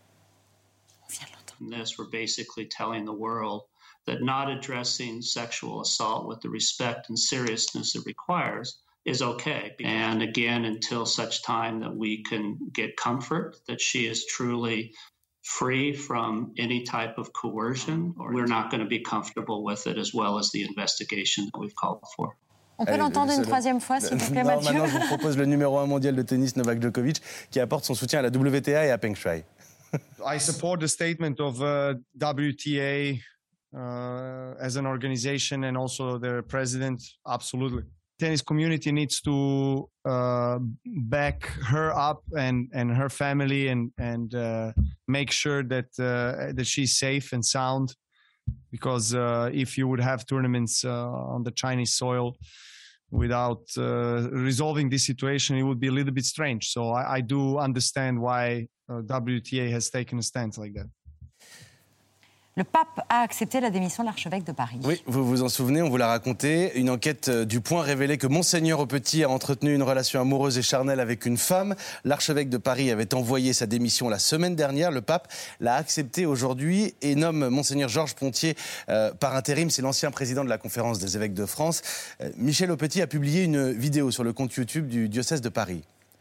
In this, we're basically telling the world that not addressing sexual assault with the respect and seriousness it requires is okay. And again, until such time that we can get comfort that she is truly free from any type of coercion, we're not going to be comfortable with it, as well as the investigation that we've called for. On peut l'entendre une troisième fois, s'il vous plaît, Mathieu. Maintenant, je vous propose le numéro 1 mondial de tennis, Novak Djokovic, qui apporte son soutien à la WTA et à Peng Shuai. I support the statement of WTA as an organization and also their president. Absolutely. Tennis community needs to back her up and her family and make sure that she's safe and sound. Because if you would have tournaments on the Chinese soil without resolving this situation, it would be a little bit strange. So I do understand why WTA has taken a stance like that. Le pape a accepté la démission de l'archevêque de Paris. Oui, vous vous en souvenez, on vous l'a raconté. Une enquête du Point révélait que Monseigneur Aupetit a entretenu une relation amoureuse et charnelle avec une femme. L'archevêque de Paris avait envoyé sa démission la semaine dernière. Le pape l'a accepté aujourd'hui et nomme Monseigneur Georges Pontier par intérim. C'est l'ancien président de la Conférence des évêques de France. Michel Aupetit a publié une vidéo sur le compte YouTube du diocèse de Paris.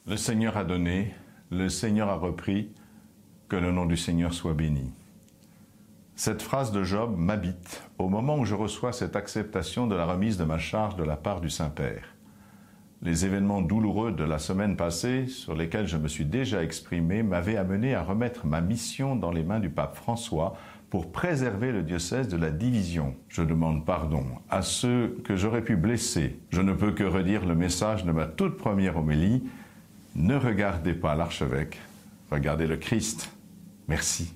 Le Seigneur a donné, le Seigneur a repris, que le nom du Seigneur soit béni. Cette phrase de Job m'habite au moment où je reçois cette acceptation de la remise de ma charge de la part du Saint-Père. Les événements douloureux de la semaine passée, sur lesquels je me suis déjà exprimé, m'avaient amené à remettre ma mission dans les mains du pape François pour préserver le diocèse de la division. Je demande pardon à ceux que j'aurais pu blesser. Je ne peux que redire le message de ma toute première homélie. Ne regardez pas l'archevêque, regardez le Christ. Merci.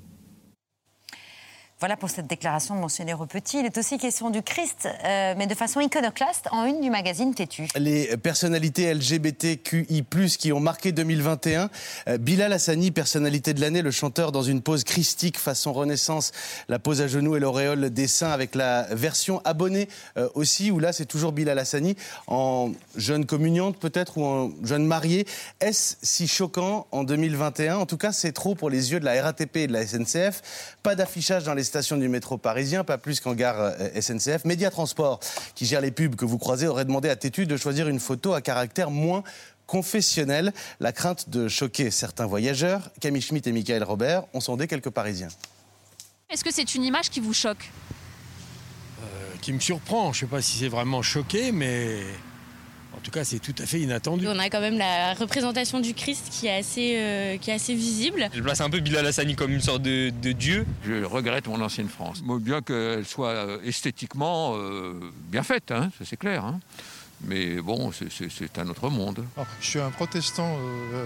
Voilà pour cette déclaration de Monseigneur Aupetit. Il est aussi question du Christ, mais de façon iconoclaste, en une du magazine Tétu. Les personnalités LGBTQI+, qui ont marqué 2021. Bilal Hassani, personnalité de l'année, le chanteur dans une pose christique façon Renaissance, la pose à genoux et l'auréole des saints, avec la version abonnée aussi, où là c'est toujours Bilal Hassani, en jeune communiante peut-être, ou en jeune mariée. Est-ce si choquant en 2021 ? En tout cas, c'est trop pour les yeux de la RATP et de la SNCF. Pas d'affichage dans les stations du métro parisien, pas plus qu'en gare SNCF. Média Transport, qui gère les pubs que vous croisez, aurait demandé à Tétu de choisir une photo à caractère moins confessionnel. La crainte de choquer certains voyageurs. Camille Schmitt et Michael Robert ont sondé quelques Parisiens. Est-ce que c'est une image qui vous choque ? Qui me surprend. Je ne sais pas si c'est vraiment choqué, mais en tout cas, c'est tout à fait inattendu. On a quand même la représentation du Christ qui est assez visible. Je place un peu Bilal Hassani comme une sorte de dieu. Je regrette mon ancienne France. Bien qu'elle soit esthétiquement bien faite, hein, ça c'est clair. Hein. Mais bon, c'est un autre monde. Alors, je suis un protestant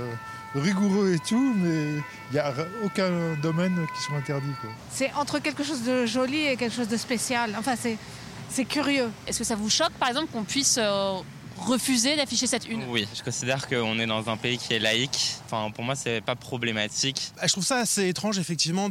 rigoureux et tout, mais il n'y a aucun domaine qui soit interdit, quoi. C'est entre quelque chose de joli et quelque chose de spécial. Enfin, c'est curieux. Est-ce que ça vous choque, par exemple, qu'on puisse refuser d'afficher cette une ? Oui, je considère qu'on est dans un pays qui est laïque. Enfin, pour moi, c'est pas problématique. Je trouve ça assez étrange, effectivement,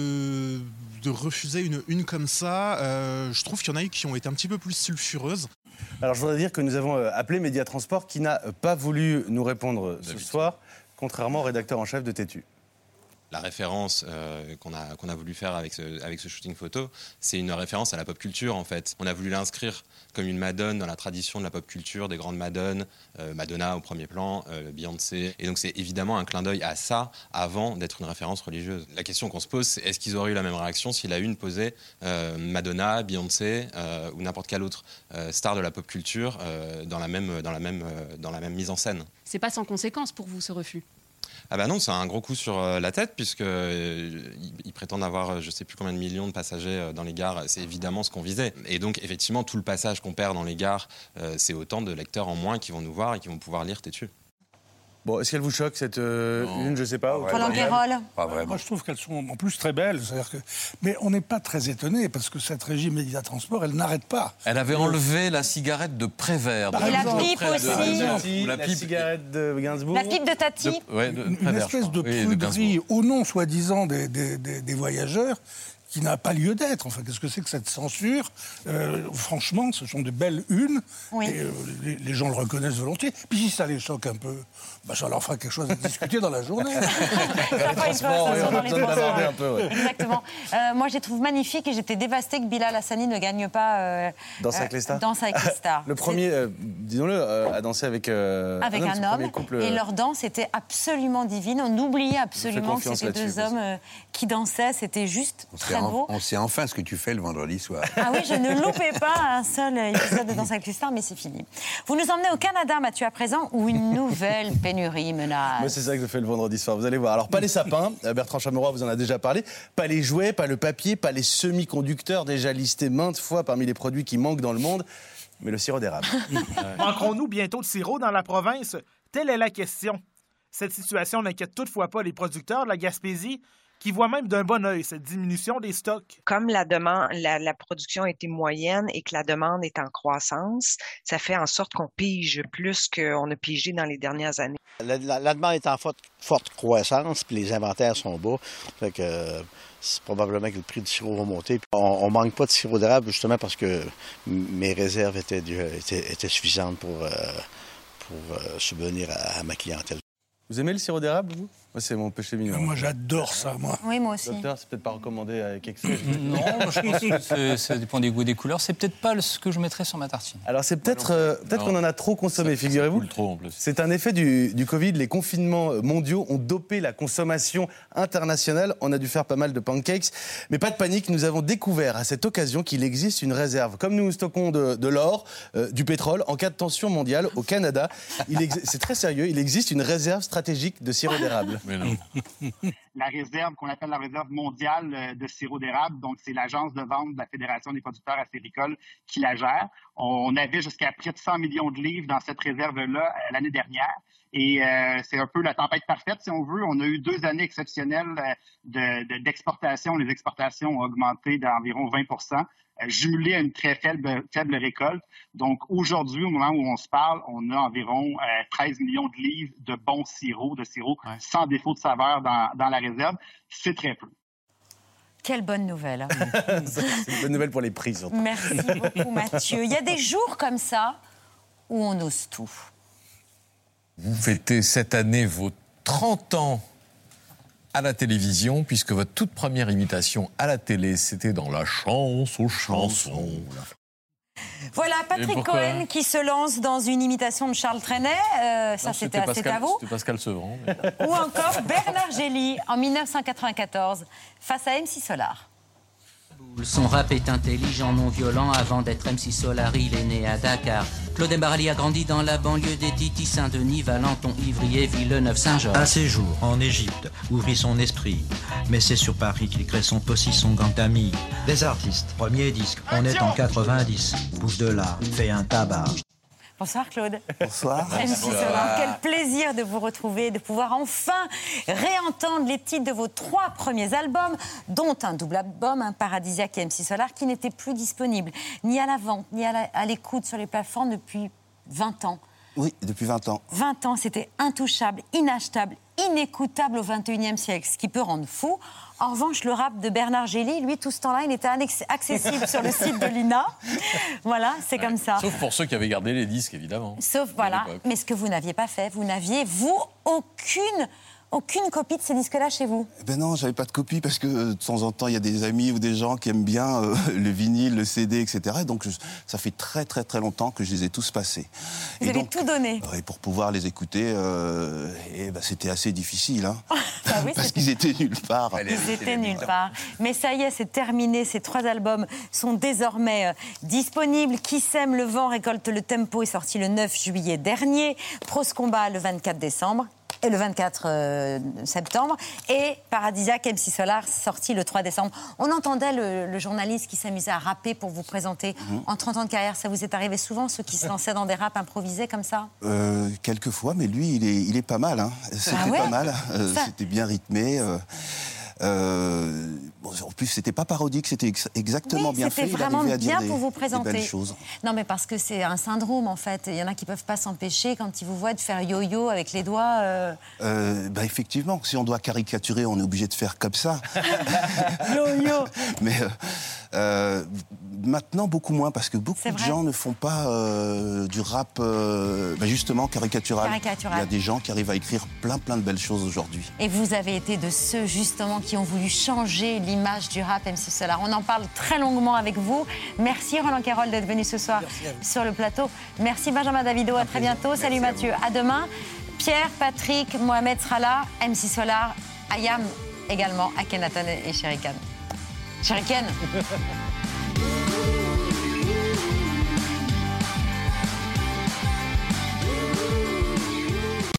de refuser une une comme ça. Je trouve qu'il y en a eu qui ont été un petit peu plus sulfureuses. Alors je voudrais dire que nous avons appelé Média Transport, qui n'a pas voulu nous répondre ce soir, contrairement au rédacteur en chef de Tétu. La référence qu'on a voulu faire avec ce shooting photo, c'est une référence à la pop culture en fait. On a voulu l'inscrire comme une madone dans la tradition de la pop culture, des grandes madones, Madonna au premier plan, Beyoncé. Et donc c'est évidemment un clin d'œil à ça avant d'être une référence religieuse. La question qu'on se pose, c'est est-ce qu'ils auraient eu la même réaction si la une posait Madonna, Beyoncé ou n'importe quelle autre star de la pop culture dans la même mise en scène. C'est pas sans conséquence pour vous, ce refus ? Ah bah non, c'est un gros coup sur la tête puisqu'ils prétendent avoir je ne sais plus combien de millions de passagers dans les gares. C'est évidemment ce qu'on visait. Et donc effectivement, tout le passage qu'on perd dans les gares, c'est autant de lecteurs en moins qui vont nous voir et qui vont pouvoir lire Tétu. Bon, est-ce qu'elle vous choque, cette une, je sais pas Roland Guérol. Pas vraiment. Moi, je trouve qu'elles sont en plus très belles. Mais on n'est pas très étonné, parce que cette régie Média Transport, elle n'arrête pas. Elle avait enlevé la cigarette de Prévert. Et la pipe aussi. La cigarette de Gainsbourg. La pipe de Tati. Une espèce de pruderie au nom, soi-disant, des voyageurs, qui n'a pas lieu d'être. Enfin, qu'est-ce que c'est que cette censure ? Franchement, ce sont de belles unes. Oui. Et les gens le reconnaissent volontiers. Puis si ça les choque un peu, ça leur fera quelque chose à discuter dans la journée. Exactement. Moi, je les trouve magnifiques et j'étais dévastée que Bilal Hassani ne gagne pas Danse avec les stars. Danse avec les stars. Le premier, disons-le, a dansé avec un homme. Et leur danse était absolument divine. On oubliait absolument que c'était deux hommes qui dansaient. C'était juste très beau. On sait enfin ce que tu fais le vendredi soir. Ah oui, je ne loupais pas un seul épisode de Danse avec les stars, mais c'est fini. Vous nous emmenez au Canada, Mathieu, à présent, où une nouvelle pénurie menace. Moi, c'est ça que je fais le vendredi soir, vous allez voir. Alors, pas les sapins, Bertrand Chameroy vous en a déjà parlé, pas les jouets, pas le papier, pas les semi-conducteurs, déjà listés maintes fois parmi les produits qui manquent dans le monde, mais le sirop d'érable. Manquerons-nous bientôt de sirop dans la province? Telle est la question. Cette situation n'inquiète toutefois pas les producteurs de la Gaspésie, qui voient même d'un bon œil cette diminution des stocks. Comme la production était moyenne et que la demande est en croissance, ça fait en sorte qu'on pige plus qu'on a pigé dans les dernières années. La demande est en forte croissance, puis les inventaires sont bas. Fait que c'est probablement que le prix du sirop va monter. On manque pas de sirop d'érable justement parce que mes réserves étaient suffisantes pour subvenir à ma clientèle. Vous aimez le sirop d'érable, vous ? Moi, c'est mon péché mignon. Moi, j'adore ça, moi. Oui, moi aussi. Docteur, c'est peut-être pas recommandé avec excès. Non, je pense que ça dépend des goûts, des couleurs. C'est peut-être pas ce que je mettrais sur ma tartine. Alors, c'est peut-être qu'on en a trop consommé, figurez-vous. Trop en plus. C'est un effet du Covid. Les confinements mondiaux ont dopé la consommation internationale. On a dû faire pas mal de pancakes. Mais pas de panique, nous avons découvert à cette occasion qu'il existe une réserve. Comme nous stockons de l'or, du pétrole, en cas de tension mondiale, au Canada, c'est très sérieux, il existe une réserve stratégique de sirop d'érable. Mais non. La réserve qu'on appelle la réserve mondiale de sirop d'érable, donc c'est l'agence de vente de la Fédération des producteurs acéricoles qui la gère. On avait jusqu'à près de 100 millions de livres dans cette réserve-là l'année dernière. Et c'est un peu la tempête parfaite, si on veut. On a eu 2 années exceptionnelles d'exportation. Les exportations ont augmenté d'environ 20%, jumelé à une très faible récolte. Donc aujourd'hui, au moment où on se parle, on a environ 13 millions de livres de bons sirops, sans défaut de saveur dans la réserve. C'est très peu. Quelle bonne nouvelle. C'est une bonne nouvelle pour les prix. Surtout. Merci beaucoup, Mathieu. Il y a des jours comme ça où on ose tout. Vous fêtez cette année vos 30 ans à la télévision, puisque votre toute première imitation à la télé, c'était dans La Chance aux chansons. Voilà, Patrick Cohen qui se lance dans une imitation de Charles Trenet. Ça, c'était à vous. C'était Pascal Sevran. Ou encore Bernard Gély en 1994 face à MC Solar. Son rap est intelligent, non violent. Avant d'être MC Solar, il est né à Dakar. Claude Mbarali a grandi dans la banlieue des Titi, Saint-Denis, Valenton, Ivrier, Villeneuve, Saint-Georges. À ses jours, en Égypte, ouvrit son esprit. Mais c'est sur Paris qu'il crée son possi, son gang d'amis. Des artistes, premier disque, on est en 90. Pousse de là, fait un tabac. Bonsoir Claude. Bonsoir. MC Solar, quel plaisir de vous retrouver, de pouvoir enfin réentendre les titres de vos 3 premiers albums, dont un double album, un Paradisiaque et MC Solar, qui n'était plus disponible, ni à la vente, ni à l'écoute sur les plateformes depuis 20 ans. Oui, depuis 20 ans. 20 ans, c'était intouchable, inachetable, inécoutable au XXIe siècle, ce qui peut rendre fou. En revanche, le rap de Bernard Gély, lui, tout ce temps-là, il était accessible sur le site de l'INA. Voilà, c'est comme ça. Sauf pour ceux qui avaient gardé les disques, évidemment. Sauf, voilà. Mais ce que vous n'aviez pas fait, vous n'aviez, aucune copie de ces disques-là chez vous? Ben non, j'avais pas de copie parce que de temps en temps, il y a des amis ou des gens qui aiment bien le vinyle, le CD, etc. Et donc, ça fait très, très, très longtemps que je les ai tous passés. Vous avez tout donné. Et pour pouvoir les écouter, c'était assez difficile. Hein, bah oui, parce qu'ils étaient nulle part. Ils étaient nulle part. Mais ça y est, c'est terminé. Ces 3 albums sont désormais disponibles. Qui sème le vent récolte le tempo est sorti le 9 juillet dernier. Prose Combat le 24 décembre. Et le 24 septembre, et Paradisiaque MC Solar sorti le 3 décembre. On entendait le journaliste qui s'amusait à rapper pour vous présenter. En 30 ans de carrière, ça vous est arrivé souvent, ceux qui se lançaient dans des raps improvisés comme ça? Quelques fois, mais lui, il est pas mal. Hein. C'était pas mal, c'était bien rythmé. En plus, c'était pas parodique, c'était exactement bien fait. C'était vraiment bien pour vous présenter. Belles choses. Non, mais parce que c'est un syndrome, en fait. Il y en a qui peuvent pas s'empêcher, quand ils vous voient, de faire yo-yo avec les doigts. Effectivement, si on doit caricaturer, on est obligé de faire comme ça. Yo-yo. Mais maintenant, beaucoup moins, parce que beaucoup de gens ne font pas du rap, justement, caricatural. Il y a des gens qui arrivent à écrire plein de belles choses aujourd'hui. Et vous avez été de ceux, justement, qui ont voulu changer l'image du rap MC Solar. On en parle très longuement avec vous. Merci Roland Carroll d'être venu ce soir sur le plateau. Merci Benjamin Davido, à très bientôt. Salut Mathieu, à demain. Pierre, Patrick, Mohamed sera là, MC Solar, Ayam également, Akhenaton et Sherikan. Sherikan